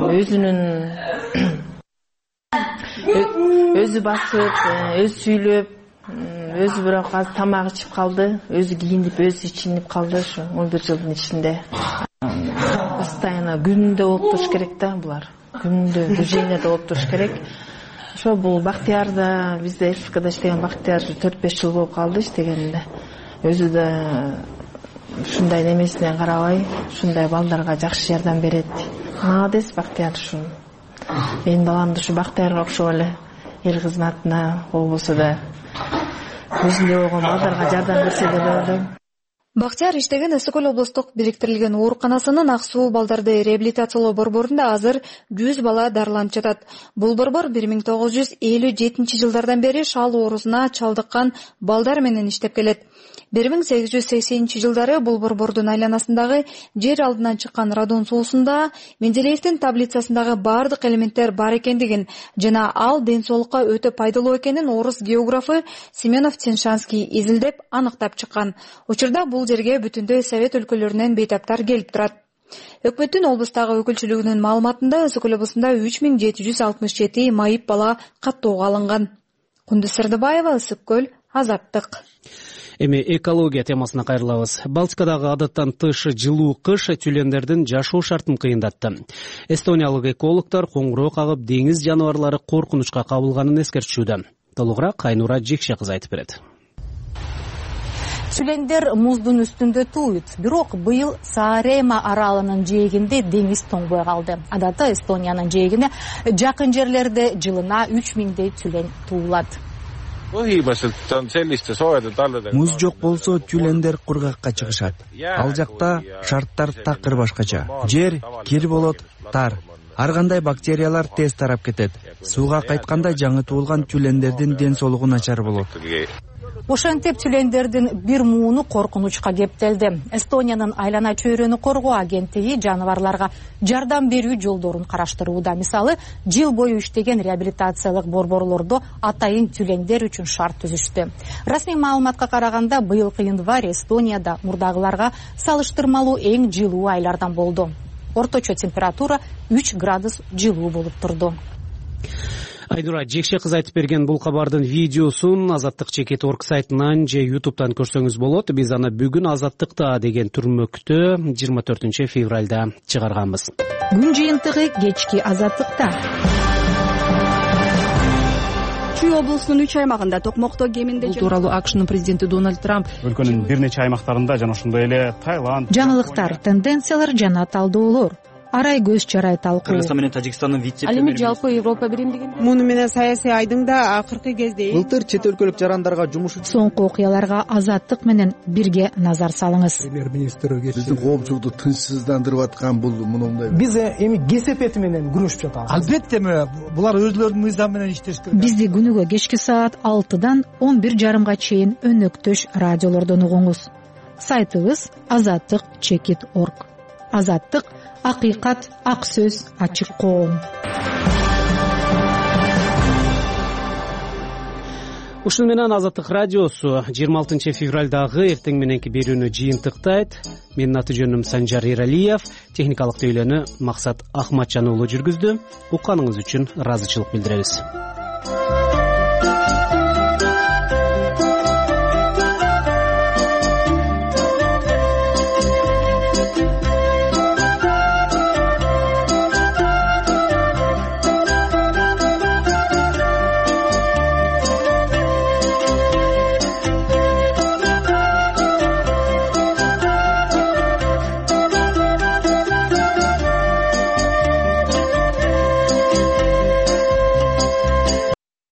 S14: өзү басып өзү сүйлөп өзү бирок азыр тамак ичип калды, өзү кийинип, өзү ичинип калды ушу 11 жылдын ичинде. Постоянно күндө болуп туруш керек да булар. Күндө движениеде болуп туруш керек. Ошо бул Бактиярда бизде СКда иштеген Бактияр 4-5 жыл болуп калды иштегенде. Өзү да ушундай немесинен карабай, ушундай балдарга жакшы жардам берет. Молодец Бактияр ушу. Менин баламды ушу Бактиярга окшоп эле эл кызматына болбосо да өзүндөй болгон балдарга жардам берсе деп ойлойм.
S10: Бактияр иштеген Эсекөл облустук бириктирилген ооруканасынын ак суу балдарды реабилитациялоо борборунда азыр 100 бала дарыланып жатат. Бул борбор 1957 жылдардан бери шал оорусуна чалдыккан балдар менен иштеп келет. 1880 жылдары бул борбордун айланасындагы жер алдынан чыккан радон суусунда Менделеевдин таблицасындагы бардык элементтер бар экендигин жана ал ден соолукка өтө пайдалуу экенин орус географы Семенов Теншанский изилдеп аныктап чыккан. Учурда бул жерге бүтүндөй Совет өлкөлөрүнөн бейтаптар келип турат. Өкмөттүн облустагы өкүлчүлүгүнүн маалыматында Эсекөл облусунда 3767 майып бала каттоого алынган. Кундуз Сырдыбаева, Эсекөл, Азаттык.
S2: Эми экология темасына кайрылабыз. Балтикадагы адаттан тыш жылуу кыш тюлендердин жашоо шартын кыйындатты. Эстониялык экологдор коңгуроо кагып деңиз жаныбарлары коркунучка кабылганын эскертишүүдө. Толугураак Айнура Жекше кызы айтып берет.
S16: Тюлендер муздун үстүндө тууйт, бирок быйыл Саарема аралынын жээгинде деңиз тоңбой калды. Адатта Эстониянын жээгине жакын жерлерде жылына 3000 тюлен туулат.
S17: Муз жок болсо тюлендер кургакка чыгышат. Ал жакта шарттар такыр башкача. Жер кир болот, тар. Ар кандай бактериялар тез тарап кетет. Сууга кайтканда жаңы туулган тюлендердин ден соолугу начар болот.
S16: Ошентип тюлендердин бир мууну коркунучка кептелди. Эстониянын айлана чөйрөнү коргоо агенттиги жаныбарларга жардам берүү жолдорун караштырууда. Мисалы, жыл бою иштеген реабилитациялык борборлордо атайын тюлендер үчүн шарт түзүштү. Расмий маалыматка караганда, быйылкы январь Эстонияда мурдагыларга салыштырмалуу эң жылуу айлардан болду. Орточо температура 3 градус жылуу болуп турду.
S2: Айнура Жекше кызы айтып берген бул кабардын видеосун Азаттык Чекет.org сайтынан же YouTube'дан көрсөңүз болот. Биз аны бүгүн Азаттыкта деген түрмөктө 24 февралда чыгарганбыз.
S16: Күн жыйынтыгы кечки Азаттыкта.
S18: Чүй облусунун 3 аймагында токмокто кеминде
S16: бул тууралуу АКШнын президенти Дональд Трамп
S19: өлкөнүн бир нече аймактарында жана ошондой эле Таиланд
S16: жаңылыктар, тенденциялар жана талдоолор. арай көз чарай талкуу.
S5: Кыргызстан менен Тажикстандын вице
S6: ал эми жалпы Европа биримдигин
S7: муну менен саясий айдың да акыркы кезде
S5: былтыр чет өлкөлүк жарандарга жумуш
S16: Соңку окуяларга Азаттык менен бирге назар салыңыз.
S27: Премьер-министр
S12: биздин коомчулукту тынчсыздандырып аткан бул мындай.
S26: Биз эми кесепети менен күрөшүп жатабыз.
S27: Албетте булар өзлөрүнүн мыйзамы менен иштеш керек.
S16: Бизди күнүгө кечки саат 6-дан 11:30 чейин өнөктөш радиолордон угуңуз. Сайтыбыз azattik.org. Азаттык — акыйкат, ак сөз, ачык коом.
S2: Ушун менен Азаттык радиосу 26 февралдагы эртең мененки берүүнү жыйынтыктайт. Менин аты жөнүм Санжар Эралиев, техникалык тейлөөнү Максат Ахматжан уулу жүргүздү. Укканыңыз үчүн ыраазычылык билдиребиз.